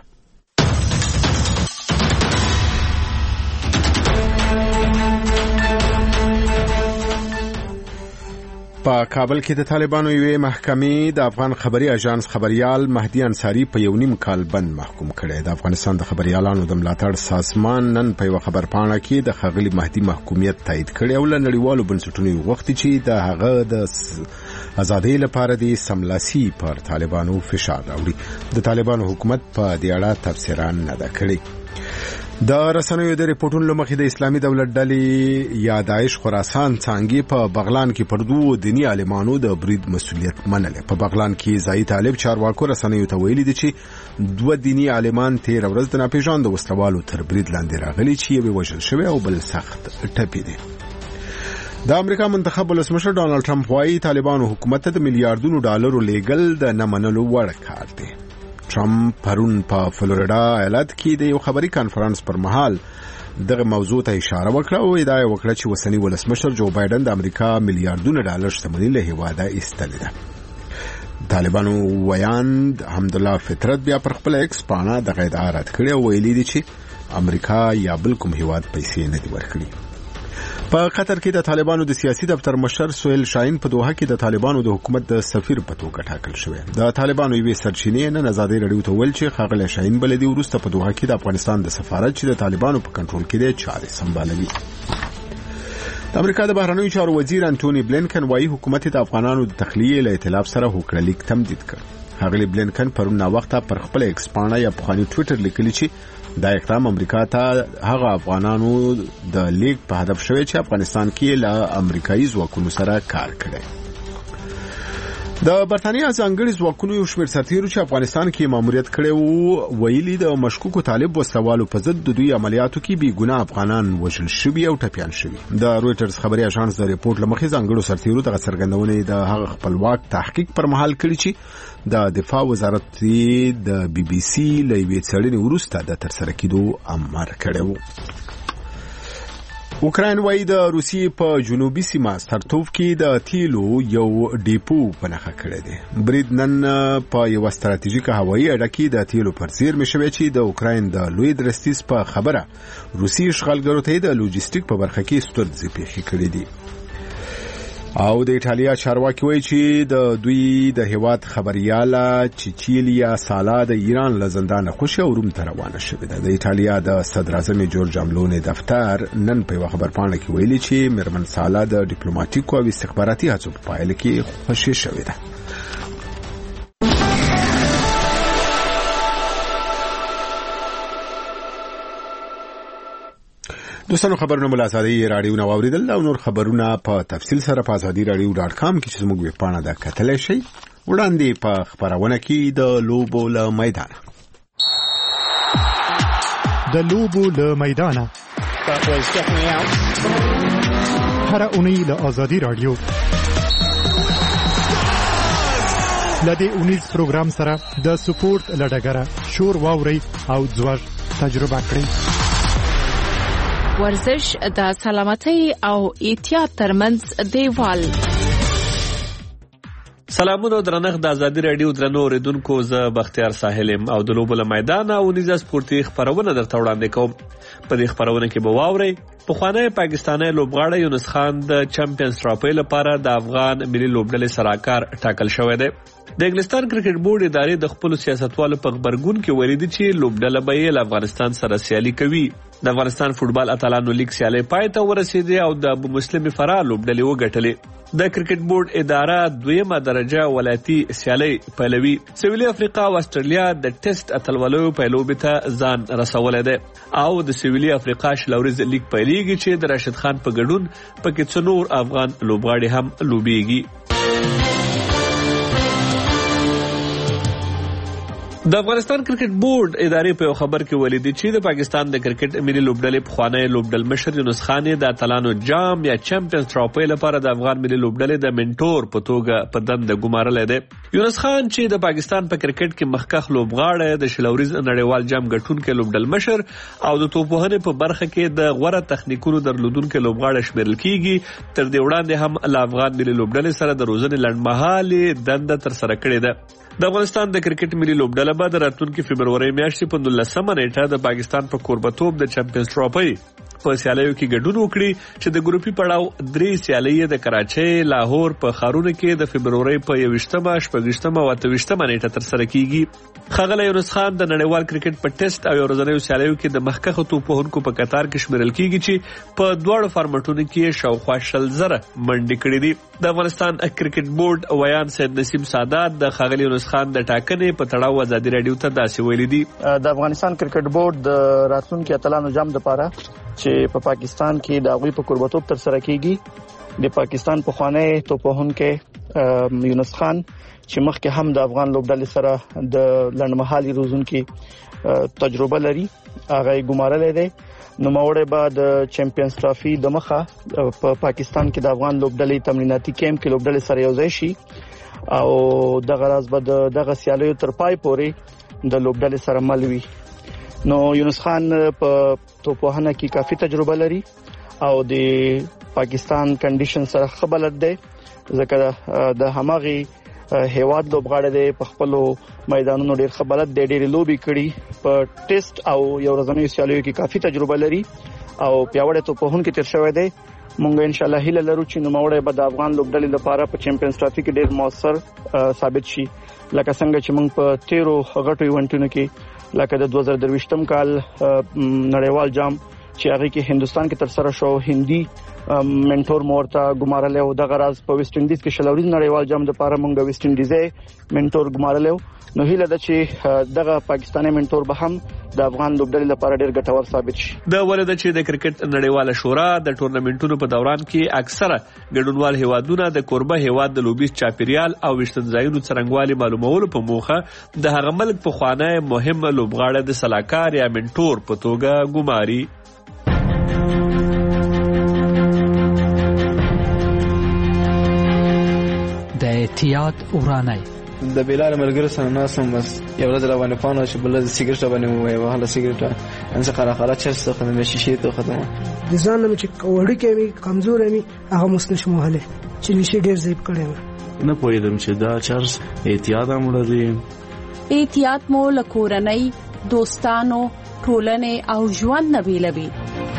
په کابل کې د طالبانو یوې محکمې د افغان خبري اژانس خبريال مهدي انصاری په یو نیم کال بند محکوم کړی. د افغانستان د خبريالانو د ملاتړ سازمان نن په یو خبرپاڼه کې د خغلی مهدي محکومیت تایید کړی او له نړیوالو بنسټونو غوښتي چې د هغه د ازادۍ لپاره د سملاسي پر طالبانو فشار راوړي. د طالبانو حکومت په دې اړه تفسیران نه ده کړی. د رسنیو د ریپورتونو لمخې د اسلامي دولت ډلې یا داعش خراسان څانګې په بغلان کې پر دوو دینی عالمانو د برید مسؤلیت منلې. په بغلان کې ځایي طالب چارواکو رسنیو ته ویلي دي چې دوه دینی عالمان تیر ورځ د ناپېژاندو وسلوالو تر برید لاندې راغلي چې یو وژل شوی او بل سخت ټپي دي. د امریکا منتخب ولسمشر ډانلډ ټرمپ وايي طالبانو حکومت ته د میلیارډونو ډالرو لیږل د نه منلو وړ کار دی. ټرمپ پرون په فلوریډا ایالت کې د یو خبري کانفرنس پر مهال دغه موضوع ته اشاره وکړه او ادعا وکړه چې وسنی ولسمشر جو بایدن د امریکا میلیارډونو ډالر شتمنۍ له هیواده ایستلې ده. طالبانو ویاند حمدالله فطرت بیا پر خپل ایکس پاڼه دغه ادعا رد کړې او ویلي دي چې امریکا یا بل کوم هیواد پیسې نه دي ورکړي. په قطر کې د طالبانو د سیاسي دفتر مشر سهیل شاهین په دوحه کې د طالبانو د حکومت د سفیر په توګه ټاکل شوی. د طالبانو یوې سرچینې نن ازادي رادیو ته ویل چې ښاغلی شاهین بلدي وروسته په دوحه کې د افغانستان د سفارت چې د طالبانو په کنټرول کې دی چارې سمبالوي. د امریکا د بهرنیو چارو وزیر انټونی بلینکن وايي حکومت د افغانانو د تخلیې له ائتلاف سره هوکړلیک تمدید کړ. ښاغلی بلینکن پرون ناوخته پر خپل ایکس پاڼه یا پخواني ټویټر لیکلی چې دا اقدام امریکا ته هغه افغانانو د لیک په هدف شوی چې افغانستان کې له امریکایي ځواکونو سره کار کړي. د برتانیا ځانګړي ځواکونو یو شمېر سرتیرو چې افغانستان کې ماموریت کړي وو ویلي د مشکوکو طالب وسلوالو په ضد د دوی عملیاتو کې بې ګناه افغانان وژل شوي او ټپیان شوي. د رويټرز خبري اژانس د ریپورت لمخې ځانګړو سرتیرو دغه څرګندونې د هغه خپلواک تحقیق پر مهال کړي چې د دفاع وزارت د بي بي سي له یوې څېړنې وروسته د ترسره کېدو امر کړی و. اوکراین وايي د روسیې په جنوبي سیمه سرتوف کې د تیلو یو ډیپو په نښه کړی دی. برید نن په یو ستراتیژیکه هوایي اډه کې د تیلو پر زیرمې شوی چې د اوکراین د لوی درستیز په خبره روسي اشغالګرو ته د لوجستیک په برخه کې ستونزې پیښې کړې دي. او د ایټالیا چارواکي وایي چې د دوی د هیواد خبرياله چیچیلیا سالا د ایران له زندانه خوشي او روم ته روانه شوې ده. د ایټالیا د صدر اعظم جورج املونی دفتر نن په یو خبرپاڼه کې ویلي چې مرمن سالا د ډیپلوماټیکو او استخباراتي هڅو په پایله کې خوشي شوې ده. دوستانو خبرونه مل ازادي رادیو نو اوریدل او نور خبرونه په تفصیل سره په ازادي رادیو ډاټ کام کې چې موږ په پاڼه دا کتلای شئ. وړاندې په خبرونه کې د لوبو له میدان د لوبو له میدان هر اونۍ له ازادي رادیو لدې اونیز پروګرام سره د سپورت لډګره شور واوري او ځوړ تجربه کړئ. ورزش د سلامتۍ او احتیاط ترمنځ دیوال. سلامونه درنښت د ازادي رادیو درنو اوریدونکو، زه بختیار ساحلم او د لوبو له میدان او نيزه سپورتي خبرونه درته وړاندې کوم. په دې خبرونه کې به واورئ پخوانی پاکستاني لوبغاړی یونس خان د چمپیونز ټرافي لپاره د افغان ملي لوبډلې سراکار ټاکل شوی دی. د انګلستان کرکټ بورډ ادارې د خپل سیاستوالو په خبرګون کې ویلي دي چې لوبډله به یې له افغانستان سره سیالي کوي. د افغانستان فوټبال اتلانو لیګ سیالي پای ته ورسېدې او د ابو مسلم فرا لوبډلې وګټلې. د کرکټ بورډ اداره دویمه درجه ولایتي سیالي پیلوي. سویلي افریقا او استرالیا د ټیسټ اتلولیو په لوبې ته ځان رسولی دی او د سویلي افریقا شلوریز لیګ پیلېږي چې د راشد خان په ګډون پکې څو نور افغان لوبغاړي هم لوبېږي. د افغانستان کرکټ بورډ ادارې په خبر کې ویلي دي چې د پاکستان د کرکټ ملي لوبډلې پخوانی لوبډل مشر یونس خان د اتلانو جام یا چمپیونز ټرافي لپاره د افغان ملي لوبډلې د منټور په توګه په دنده ګمارلی دی. یونس خان چې د پاکستان په کرکټ کې مخکښ لوبغاړی، د شلوریز نړیوال جام ګټونکی لوبډل مشر او د توپوهنې په برخه کې د غوره تخنیکونو درلودونکی لوبغاړی شمیرل کیږي. تر دې وړاندې هم له افغان ملي لوبډلې سره د روزنې لنډمهالې دنده ترسره کړې ده. د افغانستان د کرکټ ملي لوبډله به د راتلونکي فبرورۍ میاشتې په نولسمه نیټه د پاکستان په کوربتوب د چمپیونز ټرافي په سیالیو کې ګډون وکړي چې د ګروپي پړاو درې سیالۍ د کراچۍ، لاهور په ښارونو کې د فبرورۍ په یوویشتمه، شپږویشتمه او اته ویشتمه نیټه ترسره کیږي. ښاغلی یونس خان د نړیوال کرکټ په ټیسټ او یو ورځنیو سیالیو کې د مخکښو توپوهونکو په کتار کې شمیرل کیږي چې په دواړو فارمټونو کې شاوخوا شل زره منډې کړې دي. د افغانستان کرکټ بورډ ویان سید نسیم سادات د ښاغلي یونس خان د ټاکنې په تړاو ازادي راډیو ته داسې ویلي دي. د افغانستان کرکټ بورډ د راتلونکي اتلانو جام لپاره چې په پاکستان کې د هغوی په کوربتوب ترسره کیږي، د پاکستان پخوانی توپوهونکی یونس خان چې مخکې هم د افغان لوبډلې سره د لنډمهالي روزونکي تجربه لري، هغه یې ګمارلی دی. نو ماوړی به د چمپیونز ټرافي د مخه په پاکستان کې د افغان لوبډلې تمریناتي کیمپ کې لوبډلې سره یوځای شي او دغه راز به د دغه سیالیو تر پای پورې د لوبډلې سره مل وي. نو یونس خان په توپوهنه کې کافي تجربه لري او د پاکستان کنډیشن سره ښه بلد دی، ځکه د هماغې هیواد لوبغاړی دی، په خپلو میدانونو ډېر ښه بلد دی، ډېرې لوبې کړي، په ټیسټ او یو ورځنیو سیالیو کې کافي تجربه لري او پیاوړی توپوهونکی تیر شوی دی. مونږ ان شاء الله هیله لرو چې نوموړی به د افغان لوبډلې لپاره په چمپیونز ټرافي کې ډېر موثر ثابت شي، لکه څنګه چې مونږ په تیرو غټو ایونټونو کې لکه د دوه زره درویشتم کال نړیوال جام چې هغه کې هندستان کې ترسره شو، هندي منټور مورته ګمارلی او دغه راز په ویسټ انډیز کې شلوریز نړیوال جام لپاره مونږ د ویسټ انډیز منټور ګمارلی. نو هیله ده چې دغه پاکستاني منټور به هم د افغان لوبډلې لپاره ډېر ګټور ثابت شي. د ولده چې د کرکټ نړیواله شورا د ټورنمنټونو په دوران کې اکثره ګډونوال هیوادونه د کوربه هیواد د لوبیز چاپیریال او ویشتنځایونو څرنګوالي معلومولو په موخه د هغه ملک پخوانی مهم لوبغاړی د سلاکار یا منټور په توګه ګماري. د احتیاط ورانای د بلال ملګرو سره ناسم بس یو ورځ روانې پانو چې بل د سیګریټ باندې وای وهله سیګریټ ان څه خلا خلا چرته خدمت شیشې ته ختمه د ځان نه چې وړي کې می کمزور می هغه مسنه شموله چې نشي ډیر زیب کړي نه پوهیدم چې دا چرس احتیاط هم لري. احتیاط مو لکورنۍ، دوستانو، ټولنې او ژوند نه بیلوي.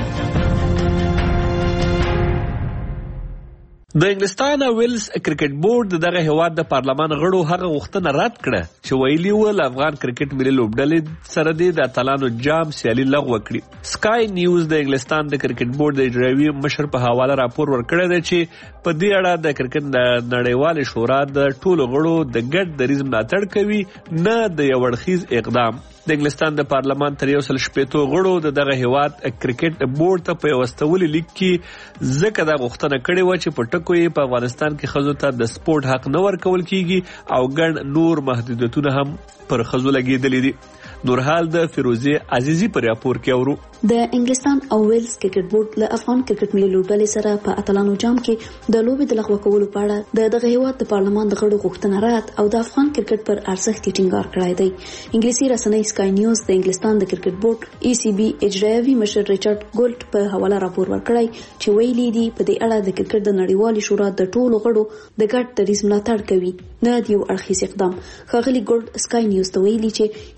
د انګلستان او ویلز کرکټ بورډ دغه هیواد د پارلمان غړو هغه غوښتنه رد کړه چې ویلي و له افغان کرکټ ملي لوبډلې سره د اتلانو جام سیالي لغوه کړي. سکای نیوز د انګلستان د کرکټ بورډ د اجرایوي مشر په حواله راپور ورکړی دی چې په دې اړه د کرکټ د نړیوالې شورا د ټولو غړو د ګډ دریځ ملاتړ کوي، نه د یو اړخیز اقدام. د انګلستان د پارلمان تر یو سل شپېتو غړو د دغه هیواد کرکټ بورډ ته په یو استولي لیک کې ځکه دا غوښتنه کړې و چې په ټکو یې په افغانستان کې ښځو ته د سپورټ حق نه ورکول کیږي او ګڼ نور محدودیتونه هم پر ښځو لګېدلي دي. نورحال د فیروزي عزیزي پر راپور کې اورو. د انګلستان او ویلز کرکټ بورډ له افغان کرکټ ملي لوبډلې سره په اتلانو جام کې د لوبې د لغوه کولو په اړه د دغه هیواد د پارلمان د غړو غوښتنه رد او د افغان کرکټ پر ارزښت یې ټینګار کړی دی. انګلیسي رسنۍ سکای نیوز د انګلستان د کرکټ بورډ ای سی بي اجرایوي مشر ریچارډ ګولټ په حواله راپور ورکړی چې ویلي دي په دې اړه د کرکټ د نړیوالې شورا د ټولو غړو د ګډ دریځ ملاتړ کوي، نه د یو اړخیز اقدام. ښاغلي ګولټ سکای نیوز ته ویلي چې ای سی بي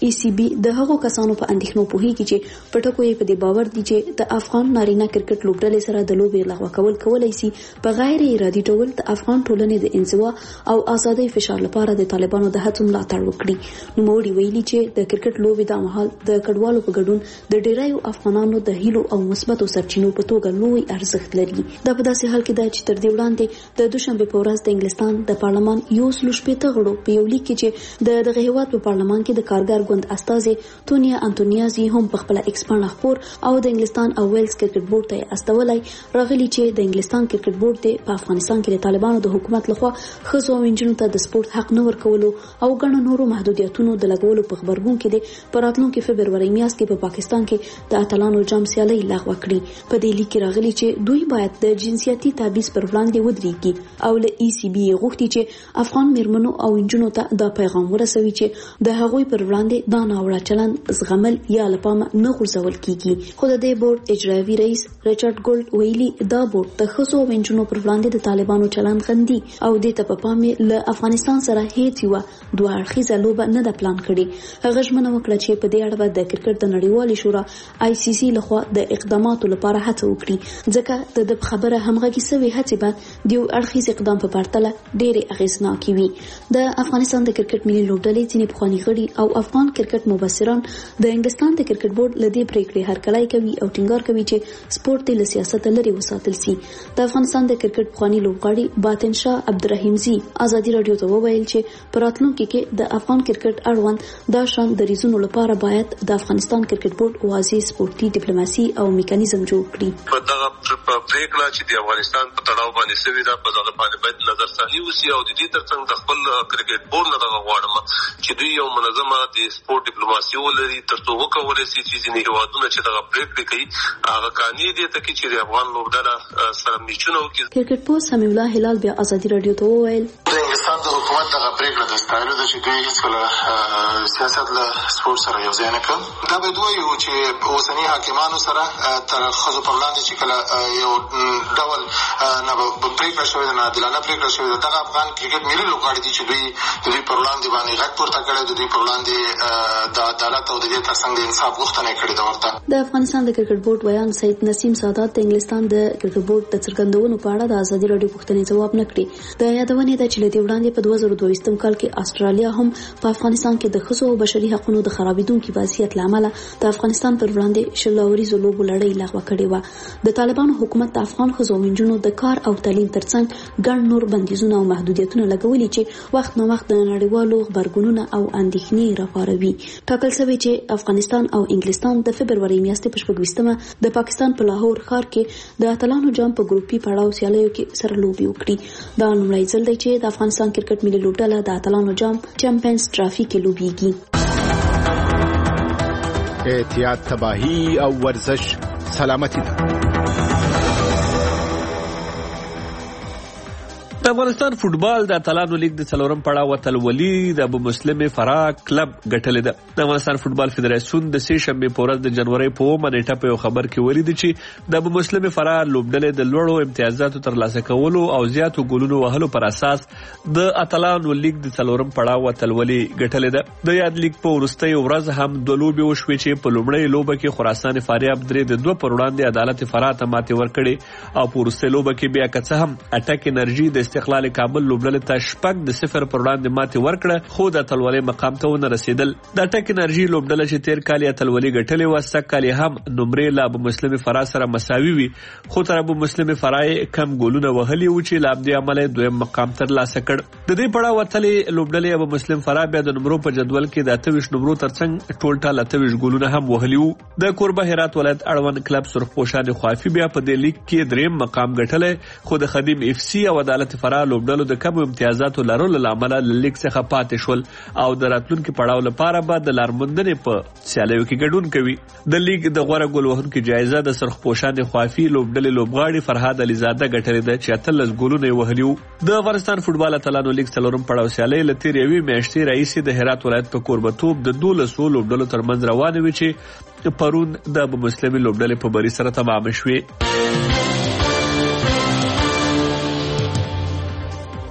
د هغو کسانو په اندېښنو پوهیږي چې په ټکو یې په دې باور دي چې د افغان نارینه کرکټ لوبډلې سره د لوبې لغوه کول کولای شي په غیر ارادي ډول د افغان ټولنې د انزوا او ازادۍ فشار لپاره د طالبانو د هڅو ملاتړ وکړي. نو موړي ویلي چې د کرکټ لوبې د مهال د کډوالو په ګډون د ډیرایو افغانانو د هیلو او مثبتو سرچینو په توګه لوی ارزښت لري. دا په داسې حال کې ده چې تر دې وړاندې د دوشنبه په ورځ د انګلستان د پارلمان یو سل شپږ غړو په یو لیک کې چې د دغه هیواد په پارلمان کې د کارګر ګوند استازي تونیا انټونیازي هم په خپل ایکس باندې خبر او د انګلستان او ویلز کرکټ بورډ ته استولای راغلي چې د انګلستان کرکټ بورډ په افغانستان کې د طالبانو د حکومت لخوا خزو او انجنونو ته د سپورت حق نه ورکولو او ګڼو نورو محدودیتونو د لګولو په خبرګون کې د پراتلونکو فبرवरी میاشت کې په پاکستان کې د اتلانو جام سیالي لغوه کړي. په دې لیک کې راغلي چې دوی باید د جنسیتي تبعیض پر وړاندې ودرېږي او له ای سی بي غوښتي چې افغان میرمنو او انجونو ته دا پیغام ورسوي چې د هغوی پر وړاندې دا ناوړه چلند زغمل یا لپاره نه غورځول کیږي. خو د دې بورډ اجرایوي رئیس ریچارډ ګولډ ویلي دا بورډ د ښځو او انجونو پر وړاندې د طالبانو چلند غندي او د ته په پام له افغانستان سره هیڅ یو دوه اړخیزه لوبه نه ده پلان کړې. هغه ژمنه وکړه چې په دې اړه د کرکټ د نړیوالې شورا آی سی سی لخوا د اقداماتو لپاره هڅه وکړي ځکه د خبره همغږي سوي هڅې به د یو اړخیز اقدام په پرتله ډېرې اغیزناکې وي. د افغانستان د کرکټ ملي لوبډلې ځینې پخواني غړي او افغان کرکټ مبصران د انګلستان د کرکټ بورډ له دې پریکړې هرکلی کوي او ټینګار کوي چې سپورت له سیاست لري وساتل شي. د افغانستان د کرکټ پخواني لوبغاړي باطن شاه عبدالرحیمزي ازادي رادیو ته وویل چې په راتلونکي کې د افغان کرکټ اړوند دا شان د ریزونو لپاره باید د افغانستان کرکټ بورډ واضح سپورتي ډیپلوماسي او میکانیزم جوړ کړي. په دغه پریکړه چې د افغانستان په تړاو باندې سوي ده په دغه باندې باید نظر ثاني وسی او د دې ترڅنګ د خپل کرکټ بورډ نه دغه غواړم چې دوی یو منظمه د سپورت ډیپلوماسي ولري ترڅو وکولای شي چې ځینې هیوادونه چې دغه پریکړه کوي هغه قانوني دي ته چې د افغان لوبډله سره میچونه وکړي. کرکټ پوه سمیع الله هلال بیا ازادي رادیو ته وویل د انګلستان د حکومت دغه پریکړه د ستایلو ده چې دوی هیڅکله سیاست له سپورت سره یو ځای نه کړ. دا به دوی چې اوسني حاکمانو سره تر خزو پر وړاندې چې کله یو ډول نه به پریکړه شوې ده نه عادلانه پریکړه شوې ده دغه افغان کرکټ ملي لوبغاړي دي چې دوی د دوی پر وړاندې باندې غږ پورته کړی د دوی پر وړاندې د عدالت او د دې ترڅنګ د انصاف غوښتنه یې کړې ده. ورته د افغانستان د کرکټ بورډ ویان سید نسیم سادات د انګلستان د کرکټ بورډ د څرګندونو په اړه د ازادي رادیو پوښتنې ځواب نه کړی. د یادونې ده چې له دې وړاندې په دوه زره دوه ویشتم کال کې استرالیا هم په افغانستان کې د ښځو او بشري حقوقو د خرابېدونکي وضعیت له امله د افغانستان پر وړاندې شل اوريزو لوبو لړۍ لغوه کړې و. د طالبانو حکومت د افغان ښځو او نجونو د کار او تعلیم ترڅنګ ګڼ نور بندیزونه او محدودیتونه لګولي چې وخت نو وخت د نړیوالو خبرګونونو او اندېښنې راپاروي. ټاکل شوی چې افغانستان او انګلستان د فبرवरी میاشتې په شپږ ویشتمه د پاکستان په لاهور ښار کې د اتلانو جام په ګروپي پړاو سیالیو کې سره لوبي وکړي. دا لومړی ځل دی چې د افغانستان کرکټ ملي لوبډله د اتلانو جام چمپیونز ټرافي کې لوبيږي. احتیاط تباہی او ورزش سلامتی ده. د افغانستان فوټبال د اتلانو لیگ د څلورم پړاو اتلولي د ابو مسلم فراه کلب ګټلې ده. د افغانستان فوټبال فدراسیون د سې شنبه په ورځ د جنوري په اومه نیټه په خبر کې ولیدل چې د ابو مسلم فراه لوبډلې د لوړو امتیازاتو ترلاسه کولو او زیاتو ګولونو وهلو پر اساس د اتلانو لیگ د څلورم پړاو اتلولي ګټلې ده. د یاد لیگ په ورستۍ ورځ هم د لوبي وشوي چې په لومړۍ لوبه کې خراسان فاریاب درې د دوه پر وړاندې عدالت فراه ته ماتې ورکړې او په ورستۍ لوبه کې بیا که څه هم اټک انرژي د استقلال کابل لوبډلې ته شپږ د صفر پر وړاندې ماتې ورکړه خو د اتلولۍ مقام ته ونه رسیدل. د اټک انرژي لوبډله چې تیر کال اتلولۍ ګټلې و سږ کال هم نمرې له ابو مسلم فراه سره مساوي وي خو تر ابو مسلم فراه کم ګولونه وهلي و چې له همدې امله دویم مقام ترلاسه کړ. د دې پړاو اتلې لوبډلې ابو مسلم فراه بیا د نمرو په جدول کې د اته ویشت نمرو ترڅنګ ټول ټال اته ویشت ګولونه هم وهلي وو. د کوربه هرات ولایت اړوند کلب سرخپوشان خوافي بیا په دې لیگ کې دریم مقام ګټلې خو د خدیم اف سی او عدالت فراه لوبډلو د کم امتیازاتو لرلو لامل لیگ څخه پاتې شول او د راتلونکي پړاو لپاره به د لارموندنې په سیالیو کې ګډون کوي. د لیگ د غوړه ګول وهونکو جایزه د سرخپوشان خوافي لوبډلې لوبغاړي فرهاد علیزاده ګټلې ده چې اتلس ګولونه وهلي وو. د افغانستان فوټبال اتلانو لیگ څلورم پړاو سیالۍ له تېرې یوې میاشتې راهیسې د هرات ولایت په کوربتوب د دولسو لوبډلو ترمنځ روانې وې چې پرون د ابو مسلمې لوبډلې په بری سره تمام شوې.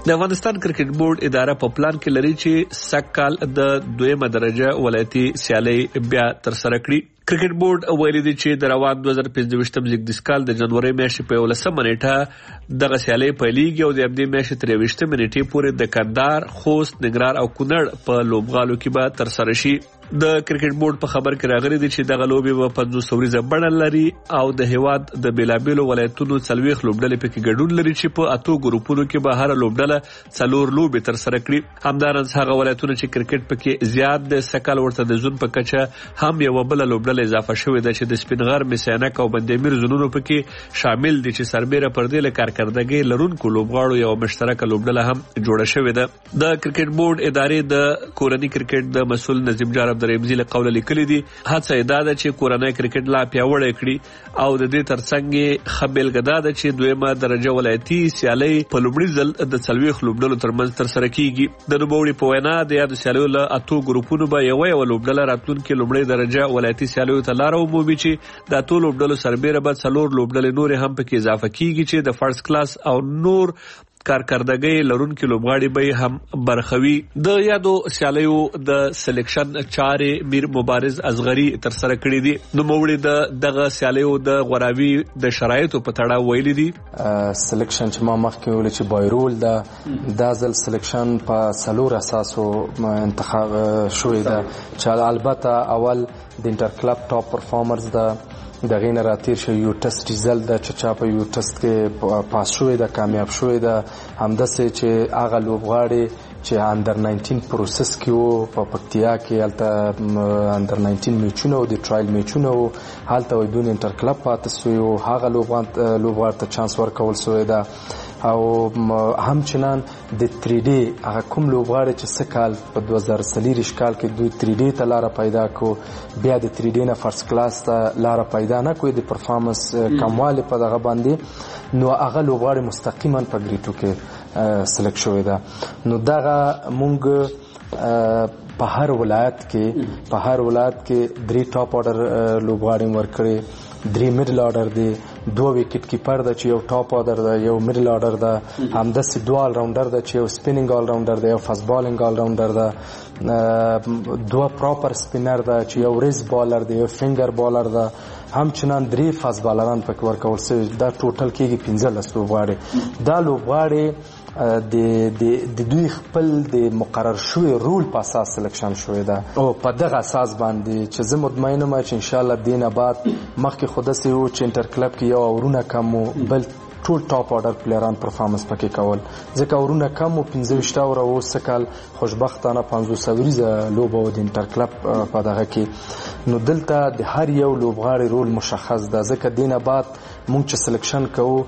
د افغانستان کرکټ بورډ اداره په پلان کې لري چې سږ کال د دویمه درجه ولایتي سیالۍ بیا ترسره کړي. کرکټ بورډ ویلي دی چې د روان دوه زره پنځه زیږدیز کال د جنوري میاشتې په یولسمه نیټه دغه سیالۍ پیلېږي او د همدې میاشتې تر یوویشتمې نیټې پورې د کندهار، خوست، ننګرهار او کونړ په لوبغالو کې به ترسره شي. د کرکټ بورډ په خبر کې راغلي دي چې دغه لوبې به پنځوس اوریزه بڼه لري او د هیواد د بیلابیلو ولایتونو څلوېښت لوبډلې پکې ګډون لري چې په اتو ګروپونو کې به هره لوبډله څلور لوبې ترسره کړي. همداراز هغه ولایتونه چې کرکټ پکې زیات د سکل ورته د زون په کچه هم یو بل لوبډله اضافه شوې ده چې د سپینغر، میسینک او بندامیر زونونو پکې شامل دي چې سربېره پر دې له کارکردګۍ لرونکو لوبغاړو یو مشترکه لوبډله هم جوړه شوې ده. د کرکټ بورډ ادارې د کورني کرکټ د مسؤل نظیم جان عبدالرحیمزي له قوله لیکلي دي هڅه یې دا ده چې کورنی کرکټ لا پیاوړی کړي او د دې ترڅنګ یې ښه بېلګه دا ده چې دویمه درجه ولایتي سیالۍ په لومړي ځل د څلوېښت لوبډلو ترمنځ ترسره کیږي. د نوموړي په وینا د یادو سیالیو له اتو ګروپونو به یوه یوه لوبډله راتلونکې لومړۍ درجه ولایتي سیالیو ته لاره ومومي چې د اتو لوبډلو سربېره به څلور لوبډلې نورې هم پکې اضافه کیږي چې د فرست کلاس او نور کارکردګۍ لرونکي لوبغاړي به هم برخوي. د یادو سیالیو د سلیکشن چارې میر مبارز اصغري ترسره کړي دي. نوموړي د دغه سیالیو د غوراوي د شرایطو په تړاو ویلي دي سلیکشن چې ما مخکې ویل چې بایرول ده دا ځل سلیکشن په څلور اساسو انتخاب شوی ده چې البته اول د انټر کلب ټاپ پرفارمرز ده د غین راتیر شو یو ټیسټ ریزلټ د چا په یو ټیسټ کې پاس شوی د کامیاب شوی د همداسې چې هغه لوبغاړي چې انډر ناینټین پروسس کې وو په پکتیا کې هلته انډر ناینټین میچونه او د ټرایل میچونه وو هلته وایي دون انټر کلب پاتې سوی وو هغه لوبغاړي ته چانس ورکول سوی ده او همچنان د تری ډي هغه کوم لوبغاړي چې څه کال په دوه زره څلېرویشت کال کې دوی تری ډي ته لاره پیدا کو بیا د تری ډي نه فرست کلاس ته لاره پیدا نه کوي د پرفارمنس کموالی په دغه باندې نو هغه لوبغاړي مستقیما په ګریټو کې سلیکټ شوی ده. نو دغه مونږ په هر ولایت کې په هر ولایت کې درې ټاپ آرډر لوبغاړي ورکړي درې میډل آرډر دی دوه وکټ کیپر ده چې یو ټاپ آرډر ده یو میډل آرډر ده همداسې دوه آل راونډر ده چې یو سپینینګ آل راونډر ده یو فاست بالینګ آل راونډر ده دوه پراپر سپینر ده چې یو ریز بالر ده یو فینګر بالر ده همچنان درې فاست بالران پکې ورکول سوي دا ټوټل کېږي پنځلس لوبغاړي. دا لوبغاړي د دوی خپل د مقرر شوی رول په اساس سلیکشن شوی ده او په دغه اساس باندې چې زه مطمئن یم چې انشاءالله دې نه بعد مخکې خو داسې وو چې انټر کلب کې یو اورونه کم وو بل ټول ټاپ آرډر پلیران پرفارمنس پکې کول ځکه اورونه کم وو پنځه ویشت اوره وو څه کال خوشبختانه پنځوس اوریزه لوبه وه د انټر کلب په دغه کې. نو دلته د هر یو لوبغاړي رول مشخص ده ځکه دې نه بعد مونږ چې سلیکشن کوو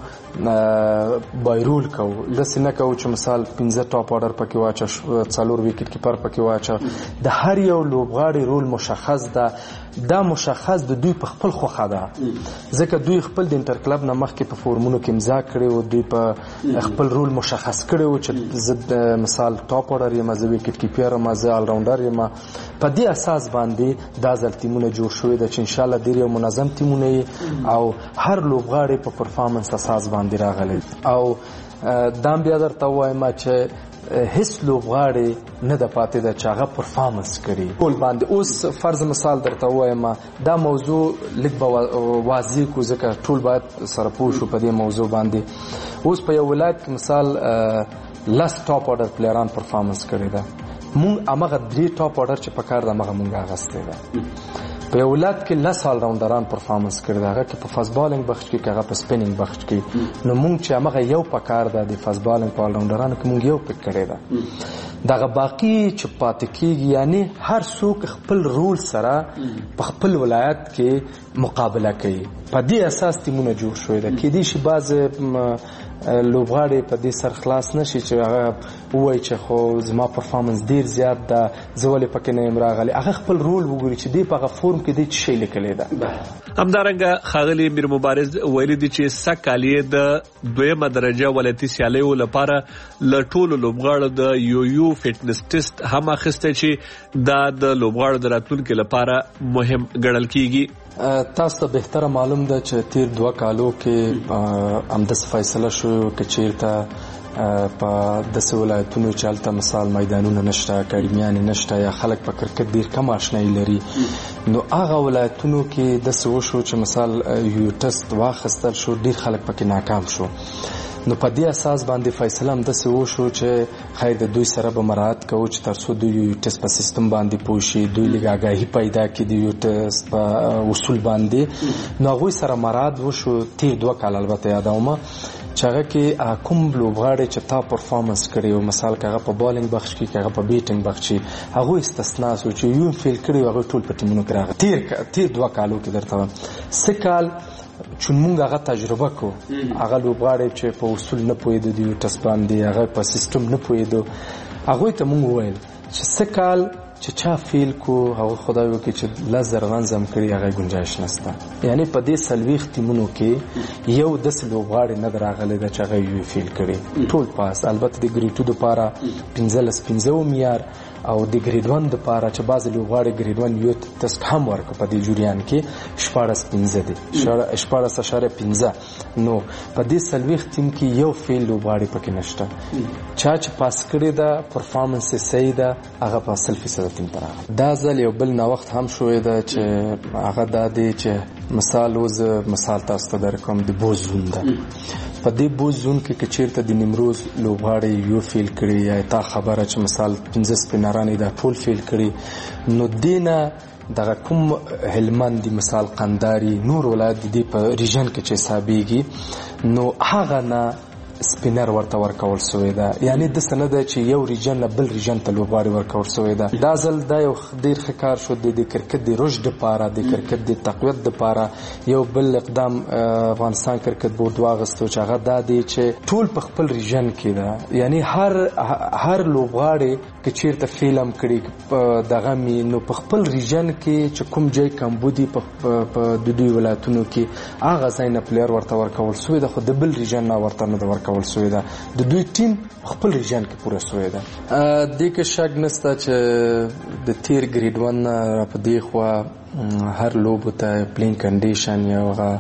بایرول کوو داسې نه کوو چې مثال پنځه ټاپ آرډر پکې واچه څلور وکټ کیپر پکې واچه د هر یو لوبغاړي رول مشخص ده. دا مشخص د دوی په خپل خوښه ده ځکه دوی خپل د انټر کلب نه مخکې په فورمونو کې امضا کړې وو دوی په خپل رول مشخص کړی وو چې زه مثال ټاپ آرډر یم زه وکټ کیپر یم زه آل راونډر یم په دې اساس باندې دا ځل ټیمونه جوړ شوي ده چې انشاءالله ډېر یو منظم ټیمونه یي او هر لوبغاړی په پرفارمنس اساس باندې راغلی او دا بیا درته ووایم چې هیڅ لوبغاړی نه د پاتې ده چې هغه پرفارمنس کړي ټول باندې. اوس فرض مثال درته ووایم دا موضوع لږ به واضح کړو ځکه ټول باید سره پوه شو په دې موضوع باندې. اوس په یو ولایت کې مثال لس ټاپ آرډر پلیران پرفارمنس کړی ده مونږ همغه درې ټاپ آرډر چې په کار ده همغه مونږ اخیستی ده. په یو ولایت کې لس آل راونډران پرفارمنس کړی ده هغه کې په فاست بالینګ بخش کې هغه په سپینینګ بخش کې نو مونږ چې همغه یو په کار ده د فاست بالینګ په آل راونډرانو کې مونږ یو پک کړی ده دغه باقي چې پاتې کېږي یعنی هر څوک خپل رول سره په خپل ولایت کې مقابله کوي په دې اساس ټیمونه جوړ شوي ده. کېدای شي بعضې لوبغاړي په دې سر خلاص نشي چې هغه ووایي چې خو زما پرفارمنس ډیر زیات ده زه ولې پکې نه یم راغلی هغه خپل رول وګوري چې دی په هغه فورم کې دی څه شی لیکلی ده. همدارنګه ښاغلي میر مبارز ویلي دي چې سږ کال یې د دویمه درجه ولایتي سیالیو لپاره له ټولو لوبغاړو د یو یو فټنس ټیسټ هم اخیستی چې دا د لوبغاړو د راتلونکي لپاره مهم ګڼل کیږي. تاسو ته بهتره معلوم ده چې تیر دوه کالو کې همداسې فیصله شو که چیرته په داسې ولایتونو چې هلته مثال میدانونه نشته، اکاډمیانې نشته، یا خلک په کرکټ ډېر کم اشنایي لري، نو هغه ولایتونو کې داسې وشو چې مثال یو ټسټ واخیستل شو، ډېر خلک پکې ناکام شو. نو په دې اساس باندې فیصله هم داسې وشو چې خیر د دوی سره به مراعات کوو چې تر څو دوی یو ټسټ په سیستم باندې پوه شي، دوی لږ آګاهي پیدا کړي د یو ټسټ په اصول باندې. نو هغوی سره مراعات وشو. تیر دوه کال البته یادومه چې هغه کې کوم لوبغاړی چې تا پرفارمنس کړی و، مثال که هغه په بالینګ بخش کې، که هغه په بیټینګ بخش کې، هغوی استثنا شو چې یو فیل کړی و، هغوی ټول په ټیمونو کې راغلي. تیر تیر دوه کالو کې درته وایم سه کال چون مونږ هغه تجربه کو، هغه لوبغاړی چې په اصول نه پوهېدو د یو ټسټ باندې، هغه په سیستم نه پوهېدو، هغوی ته مونږ وویل چې سه کال چې چا فیل کو، هغه خدای وکړي چې لس زره رنز هم کړي، هغه ګنجایش نشته. یعنی په دې څلوېښت ټیمونو کې یو داسې لوبغاړی نه دی راغلی ده چې هغه یو فیل کړي، ټول پاس. البته د ګریډ ټو دپاره پنځلس پنځه معیار او د ګریډ ون دپاره چې بعضې لوبغاړي ګریډ ون یو ټسټ هم ورکړه په دې جریان کې شپاړس پنځه دی، شپاړس اشاریه پنځه. نو په دې څلوېښت ټیم کې یو فیل لوبغاړی پکې نشته. چا چې پاس کړې ده پرفارمنس یې صحیح ده، هغه په سل فیصده ټیم ته راغلی. دا ځل یو بل نوښت هم شوی ده چې هغه دا دی چې مثال اوس مثال تاسو ته درکوم د بوز زون ده. په دې بوز زون کې که چېرته د نیمروز لوبغاړی یو فیل کړي، یا تا خبره چې مثال پنځه سپینران یې دا ټول فیل کړي، نو دې نه دغه کوم هلمند مثال قنداري نور ولایت د دې په ریژن کې چې حسابېږي، نو هغه نه سپینر ورته ورکول سوی ده. یعنی داسې نه ده چې یو ریژن نه بل ریژن ته لوبغاړي ورکول سوی ده. دا ځل دا یو ډېر ښه کار شو د کرکټ د رشد دپاره، د کرکټ د تقویت دپاره یو بل اقدام افغانستان کرکټ بورډ واخیستو چې هغه دا دی چې ټول په خپل ریژن کې ده. یعنی هر هر لوبغاړی که چېرته فیل هم کړي دغه مې، نو په خپل ریژن کې چې کوم ځای کمبودي په د دوی ولایتونو کې، هغه ځای نه پلیر ورته ورکول سوی ده، خو د بل ریژن نه ورته نه ده ورکول سوی ده. د دوی ټیم خپل ریژن کې پوره سوی ده. دې کې شک نشته چې د تیر ګریډ ون را په دې خوا هر لوبو ته پلین کنډیشن یا هغه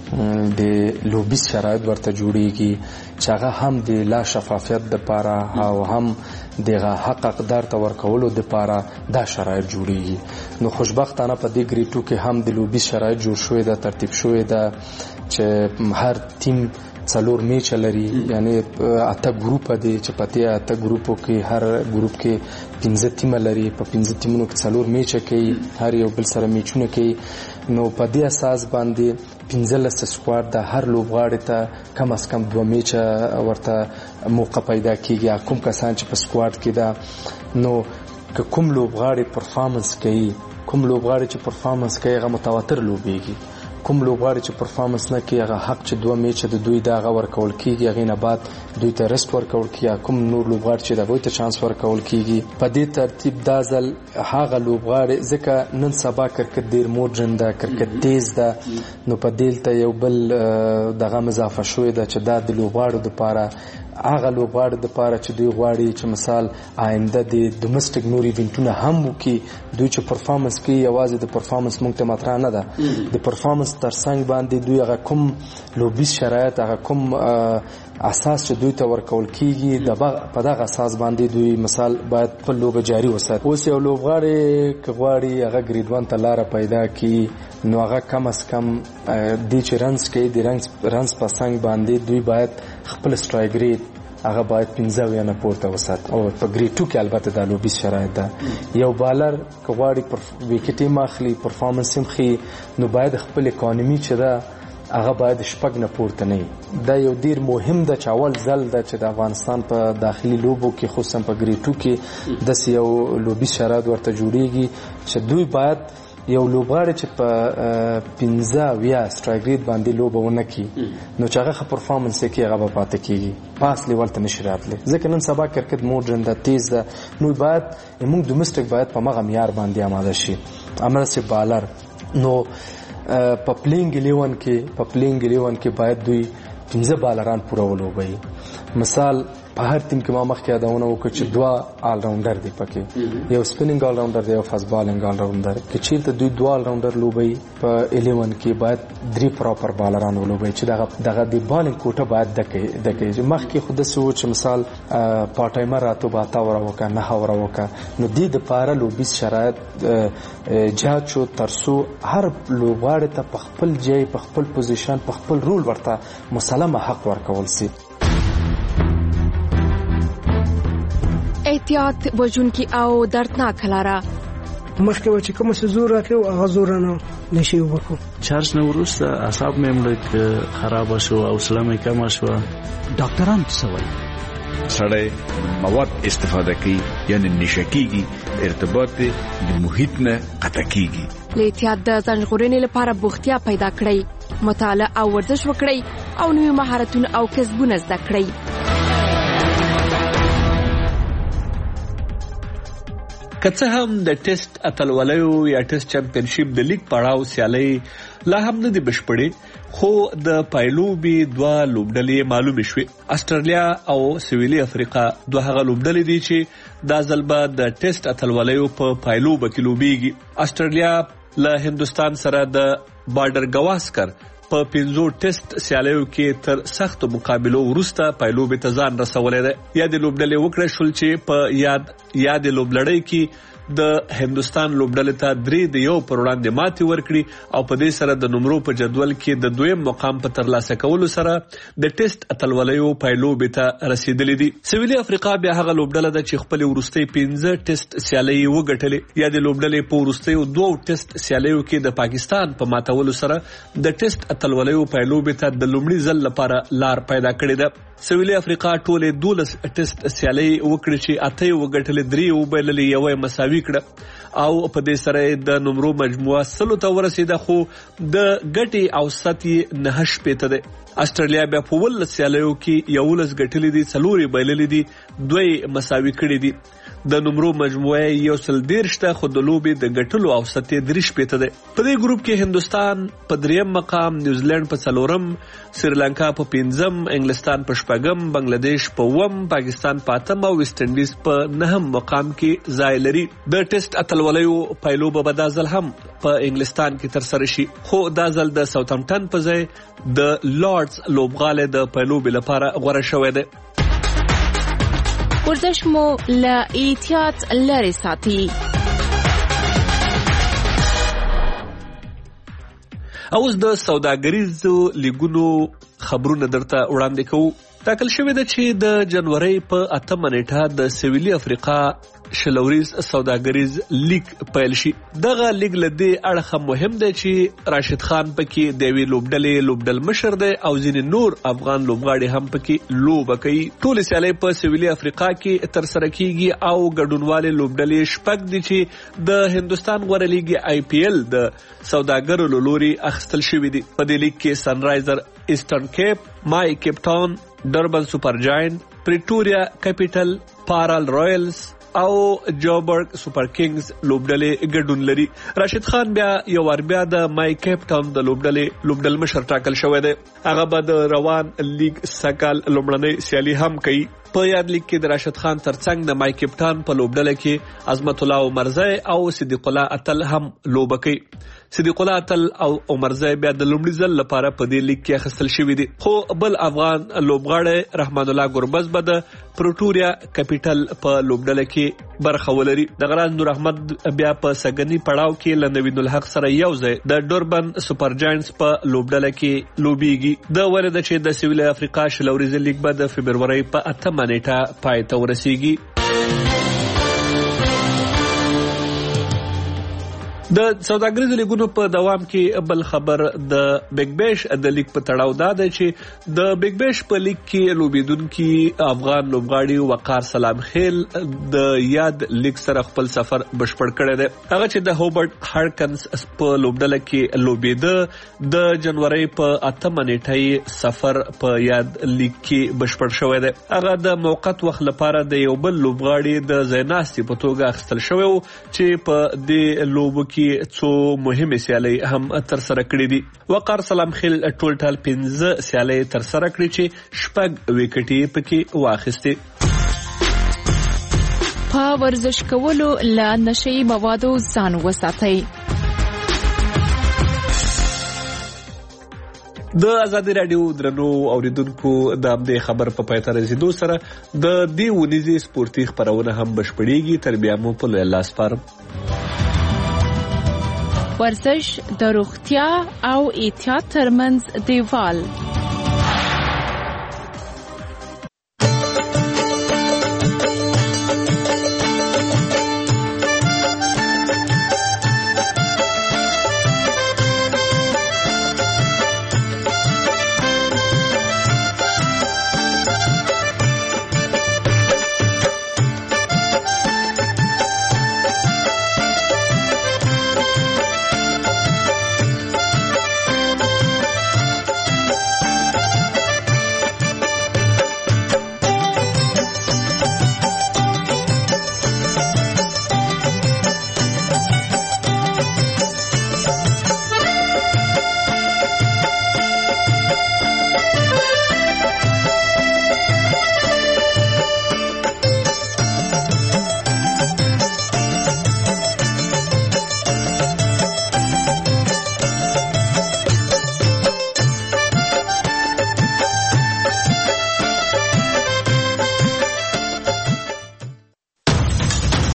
د لوبیز شرایط ورته جوړیږي چې هغه هم د لا شفافیت دپاره او هم دغه حق اقدار ته ورکولو دپاره دا شرایط جوړیږي. نو خوشبختانه په دې ګریډ ټو کې هم د لوبیز شرایط جوړ شوی ده، ترتیب شوی ده چې هر ټیم څلور میچ لري، یعنی اته ګروپ دی چې په دې اته ګروپو کې هر ګروپ کې پنځه ټیمه لري، په پنځه ټیمونو کې څلور میچه کوي، هر یو بل سره میچونه کوي. نو په دې اساس باندې پنځلس سکواډ د هر لوبغاړي ته کم از کم دوه میچه ورته موقع پیدا کیږي. کوم کسان چې په سکواډ کې ده، نو که کوم لوبغاړي پرفارمنس کوي، کوم لوبغاړي چې پرفارمنس کوي هغه متواتر لوبېږي، کوم لوبغاړي چې پرفارمنس نه کوي هغه حق چې دوه میچه د دوی د هغه ورکول کیږي، هغې نه بعد دوی ته رست ورکول کیږي. کوم نور لوبغاړي چې د هغوی ته چانس ورکول کیږي. په دې ترتیب دا ځل هغه لوبغاړي، ځکه نن سبا کرکټ ډېر موډرن ده، کرکټ تیز ده، نو په دې ته یو بل دغه اضافه شوې ده چې دا د لوبغاړو دپاره هغه لوبغاړو دپاره چې دوی غواړي چې مثال آینده د ډومسټک نور ایونټونه هم وکړي. دوی چې پرفارمنس کوي یوازې د پرفارمنس موږ ته مطرح نه ده، د پرفارمنس تر څنګ باندې دوی هغه کوم لوبیز شرایط، هغه کوم اساس چې دوی ته ورکول کیږي، په دغه اساس باندې دوی مثال باید خپل لوبه جاري وساتي. اوس یو لوبغاړی که غواړي هغه ګریډ ون ته لاره پیدا کړي، نو هغه کم از کم دی چې رنز کوي د رنز په څنګ باندې دوی باید خپل سټرایک ریټ هغه باید پنځه اویا نه پورته وساتي. او په ګریډ ټو کې البته دا لوبیز شرایط ده. یو بالر که غواړي ویکټ یې اخلي، پرفارمنس یې ښي، نو باید خپل اکانومي چې ده هغه باید شپږ نه پورته نه وي. دا یو ډېر مهم ده چې اول ځل ده چې د افغانستان په داخلي لوبو کې خصوصا په ګریډ ټو کې داسې یو لوبیز شرایط ورته جوړیږي چې دوی باید یو لوبغاړی چې په پنځه اویا سټرایک ریټ باندې لوبه ونه کړي، نو چې هغه ښه پرفارمنس یې کوي هغه به پاتې کېږي، پاس لیول ته نشي راتلی. ځکه نن سبا کرکټ موډرن ده، تیز ده، نو باید موږ ډومسټک باید په مغه معیار باندې اماده شي. همداسې بالر، نو په پلینګ الیون کې په پلینګ الیون کې باید دوی پنځه بالران پوره ولوبوي. مثال په هر ټیم کې ما مخکې یادونه وکړه چې دوه آل راونډر دي پکې، یو سپینینګ آل راونډر دی او فاست بالینګ آل راونډر. که چیرته دوی دوه آل راونډر لوبي په الیون کې باید درې پراپر بالران ولوبي چې دغه دغه د بالینګ کوټه باید دکې دکې مخکې خود سو چې مثال پارت ټایمر راتو باتا ورا وکا نه ورا وکا نو د دې لپاره لوبي شرایط جهاد شو ترسو هر لوبغاړي ته په خپل ځای په خپل پوزیشن په خپل رول ورته مسلمه حق ورکول سي. احتیاط وجونکي او دردناک لاره مخکې و چې کوم څه زور راکړو هغه زور نه نشي وکړو. چارج نه وروسته اعصاب مې مړ خراب شو او حوصله مې کمه شوه. ډاکټران څه وایي؟ سړی مواد استفاده کوي یعنی نشه کیږي، ارتباط د محیط نه قطع کیږي. له احتیاط د ځان ژغورنې لپاره بوختیا پیدا کړئ، مطالعه او ورزش وکړئ او نوي مهارتونه او کسبونه زده کړئ. که څه هم د ټیسټ اتلولیو یا ټیسټ چمپینشپ د لیګ پړاو سیالۍ لا هم نه دي بشپړې، خو د پایلوبي دوه لوبډلې معلومې شوې. استرالیا او سویلي افریقا دوه هغه لوبډلې دي چې دا ځل به د ټیسټ اتلولیو په پایلوبه کې لوبېږي. استرالیا له هندوستان سره د بارډر گواسکر په پنځو ټیسټ سیالیو کې تر سختو مقابلو وروسته پایلوبې ته ځان رسولی دی. یا د لوبډلې وکړی شول چې په یاد یا د لوبلړۍ کې د هندوستان لوبډلې ته درې د یو پر وړاندې ماتې ورکړي او په دې سره د نمرو په جدول کې د دویم مقام په ترلاسه کولو سره د ټیسټ اتلولیو پایلوبې ته رسیدلې دي. سویلي افریقا بیا هغه لوبډله ده چې خپل وروستۍ پنځه ټیسټ سیالۍ وګټلې. یا د لوبډلې په وروستیو دوو ټیسټ سیالیو کې د پاکستان په ماتولو سره د ټیسټ اتلولیو پایلوبې ته د لومړي ځل لپاره لار پیدا کړې ده. سویلي افریقا ټولې دولس ټیسټ سیالۍ وکړې چې اته یې وګټلې، درې یې وبایللې، یوه یې مساوي کړه او په دې سره د نمرو مجموعه سلو ته ورسېده، خو د ګټې اوسط یې نهه شپېته دی. استرالیا بیا په ولس سیالیو کې یولس ګټلې دي، څلور یې بایللې دي، دوه یې مساوي کړي دي. د نمرو مجموعه یو سل دېرش ده، خو د لوبې د ګټلو اوسط یې درې شپېته دی. په دې ګروپ کې هندوستان په دریم مقام، نیوزیلند په څلورم، سریلانکا په پنځم، انګلستان په شپږم، بنگلادیش په اووم، پاکستان په اتم او ویسټ انډیز په نهم مقام کې ځای لري. د ټیسټ اتلولیو پایلوبه به دا ځل هم په انګلستان کې ترسره شي، خو دا ځل د ساوثهمپټن په ځای د لارډز لوبغالی د پایلوبې لپاره غوره شوی دی. ورزش مو له احتیاط لرې ساتي. اوس د سوداګریزو لیګونو خبرونه درته وړاندې کوو. ټاکل شوې ده چې د جنورۍ په اتمه نیټه د سویلي افریقا شلوریز سوداګریز لیګ پیل شي. دغه لیګ له دې اړخه مهم دی چې راشد خان پکې د یوې لوبډلې لوبډل مشر دی او ځینې نور افغان لوبغاړي هم پکې لوبه کوي. ټولې سیالۍ په سویلي افریقا کې ترسره کیږي او ګډونوالې لوبډلې شپږ دي چې د هندوستان غوره لیګ آی پی ایل د سوداګرو له لوري اخیستل شوي دي. په دې لیګ کې سنرایزر ایسټرن کیپ، مای کیپ ټاون، ډربن سوپر جاینټ، پریټوریا کیپیټل، پارال رایلز او جوبرګ سوپر کینګز لوبډلې ګډون لري. راشد خان بیا یو ور بیا د مای کیپ ټاون د لوبډلې لوبډل مشر ټاکل شوی دی. هغه به د روان لیګ سکال لومړنۍ سیالي هم کوي. په یاد لیګ کې د راشد خان ترڅنګ د مای کیپ ټاون په لوبډله کې عظمت الله عمرزی او صدیق الله اتل هم لوبه کوي. صدیق الله اتل او عمرزی بیا د لومړي ځل لپاره په دې لیګ کې اخیستل شوي دي، خو بل افغان لوبغاړی رحمان الله ګربز به د پروټوریا کیپیټل په لوبډله کې برخه ولري. دغه راز نور احمد بیا په سګنی پړاو کې له نوین الحق سره یو ځای د ډوربن سوپر جاینټس په لوبډله کې لوبیږي. د ورده چې د سویل افریقا شلوریز لیګ به د فبرورۍ په اتمه نیټه پای ته ورسیږي. د سوداګریزو لیګونو په دوام کې بل خبر د بیگ بیش د لیګ په تړاو دا دی چې د بیگ بیش په لیګ کې لوبیدونکي افغان لوبغاړي وقار سلام خیل د یاد لیګ سره خپل سفر بشپړ کړی دی. هغه چې د هوبرټ هارکنز په لوبډله کې لوبیده د جنورۍ په اتمه نیټه سفر په یاد لیګ کې بشپړ شوی دی. هغه د موقت وخت لپاره د یو بل لوبغاړي د ځایناستي په توګه اخیستل شوی و چې په دې لوبو کې کې څو مهمه سیالۍ هم تر سره کړې دي. وقار سلام خیل ټول ټال پنځه سیالۍ تر سره کړې چې شپږ وکټې پکې واخیستې. په ورزش کولو له نشئی موادو ځان وساتئ. د ازادي رادیو درنو اوریدونکو د همدې خبر په پای ته رسیدو سره د دې ونیزې سپورتي خبرونه هم بشپړېږي. تر بیا مو په لوی الله سپارم. ورزش د روغتیا او احتیاط ترمنځ دیوال